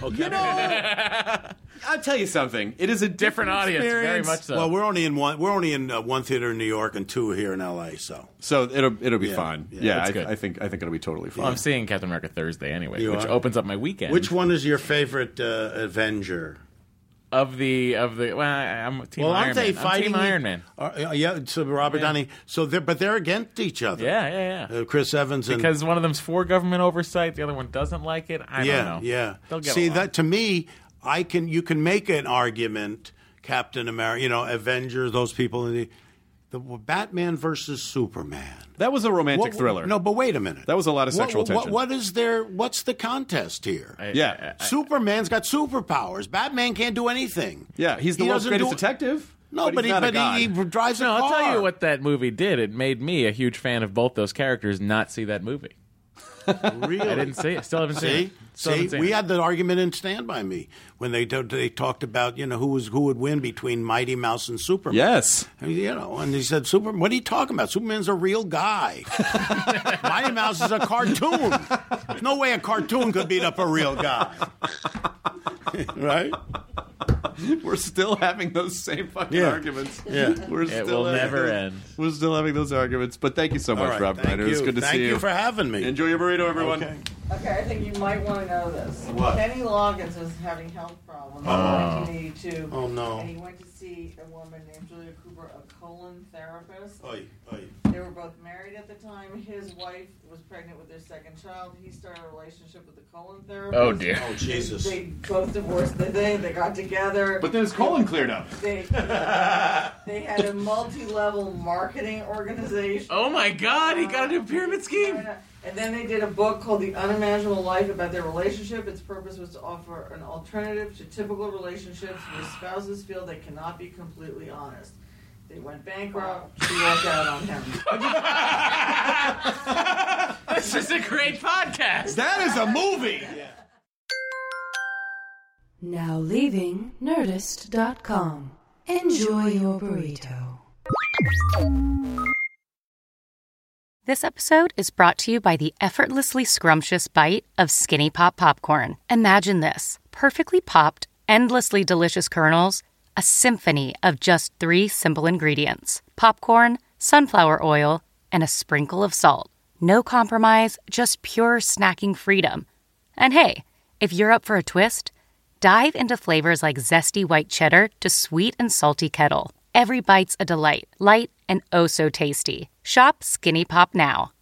I'll tell you something. It is a different audience, experience. very much so. Well, we're only in one theater in New York and two here in L.A., So it'll be fun. Yeah, it's good. I think it'll be totally fun. Well, I'm seeing Captain America Thursday anyway, You which are? opens up my weekend. Which one is your favorite Avenger? Of the well, I'm Team Iron aren't they Man. fighting? I'm Team Iron Man. Yeah, so Robert Downey. So they're against each other. Yeah. Chris Evans and Because one of them's for government oversight, the other one doesn't like it. I don't know. Yeah. They'll get See, along. that to me, you can make an argument. Captain America, Avengers, those people in the Batman versus Superman. That was a romantic thriller. No, but wait a minute. That was a lot of sexual tension. What's the contest here? Superman's got superpowers. Batman can't do anything. Yeah, he's the world's greatest detective. No, but he drives a car. I'll tell you what that movie did. It made me a huge fan of both those characters not see that movie. Really? I didn't see it. Still haven't seen it. See, we had the argument in Stand By Me when they talked about who would win between Mighty Mouse and Superman. Yes, and he said Superman. What are you talking about? Superman's a real guy. Mighty Mouse is a cartoon. There's no way a cartoon could beat up a real guy. Right? We're still having those same fucking arguments. Yeah, it will never end. We're still having those arguments. But thank you so much, Rob Reiner. It was good to see you. Thank you for having me. Enjoy your burrito, everyone. Okay, I think you might want to know this. What? Kenny Loggins was having health problems in 1982. Oh, no. And he went to see a woman named Julia Cooper, a colon therapist. Oy. They were both married at the time. His wife was pregnant with their second child. He started a relationship with the colon therapist. Oh, dear. Oh, Jesus. They both divorced. They got together. But then his colon cleared up. They had a multi-level marketing organization. Oh, my God. He got a new pyramid scheme. And then they did a book called The Unimaginable Life about their relationship. Its purpose was to offer an alternative to typical relationships where spouses feel they cannot be completely honest. They went bankrupt. She walked out on him. This is a great podcast. That is a movie. Now leaving Nerdist.com. Enjoy your burrito. This episode is brought to you by the effortlessly scrumptious bite of Skinny Pop Popcorn. Imagine this: perfectly popped, endlessly delicious kernels, a symphony of just 3 simple ingredients: popcorn, sunflower oil, and a sprinkle of salt. No compromise, just pure snacking freedom. And hey, if you're up for a twist, dive into flavors like zesty white cheddar to sweet and salty kettle. Every bite's a delight, light and oh so tasty. Shop Skinny Pop now.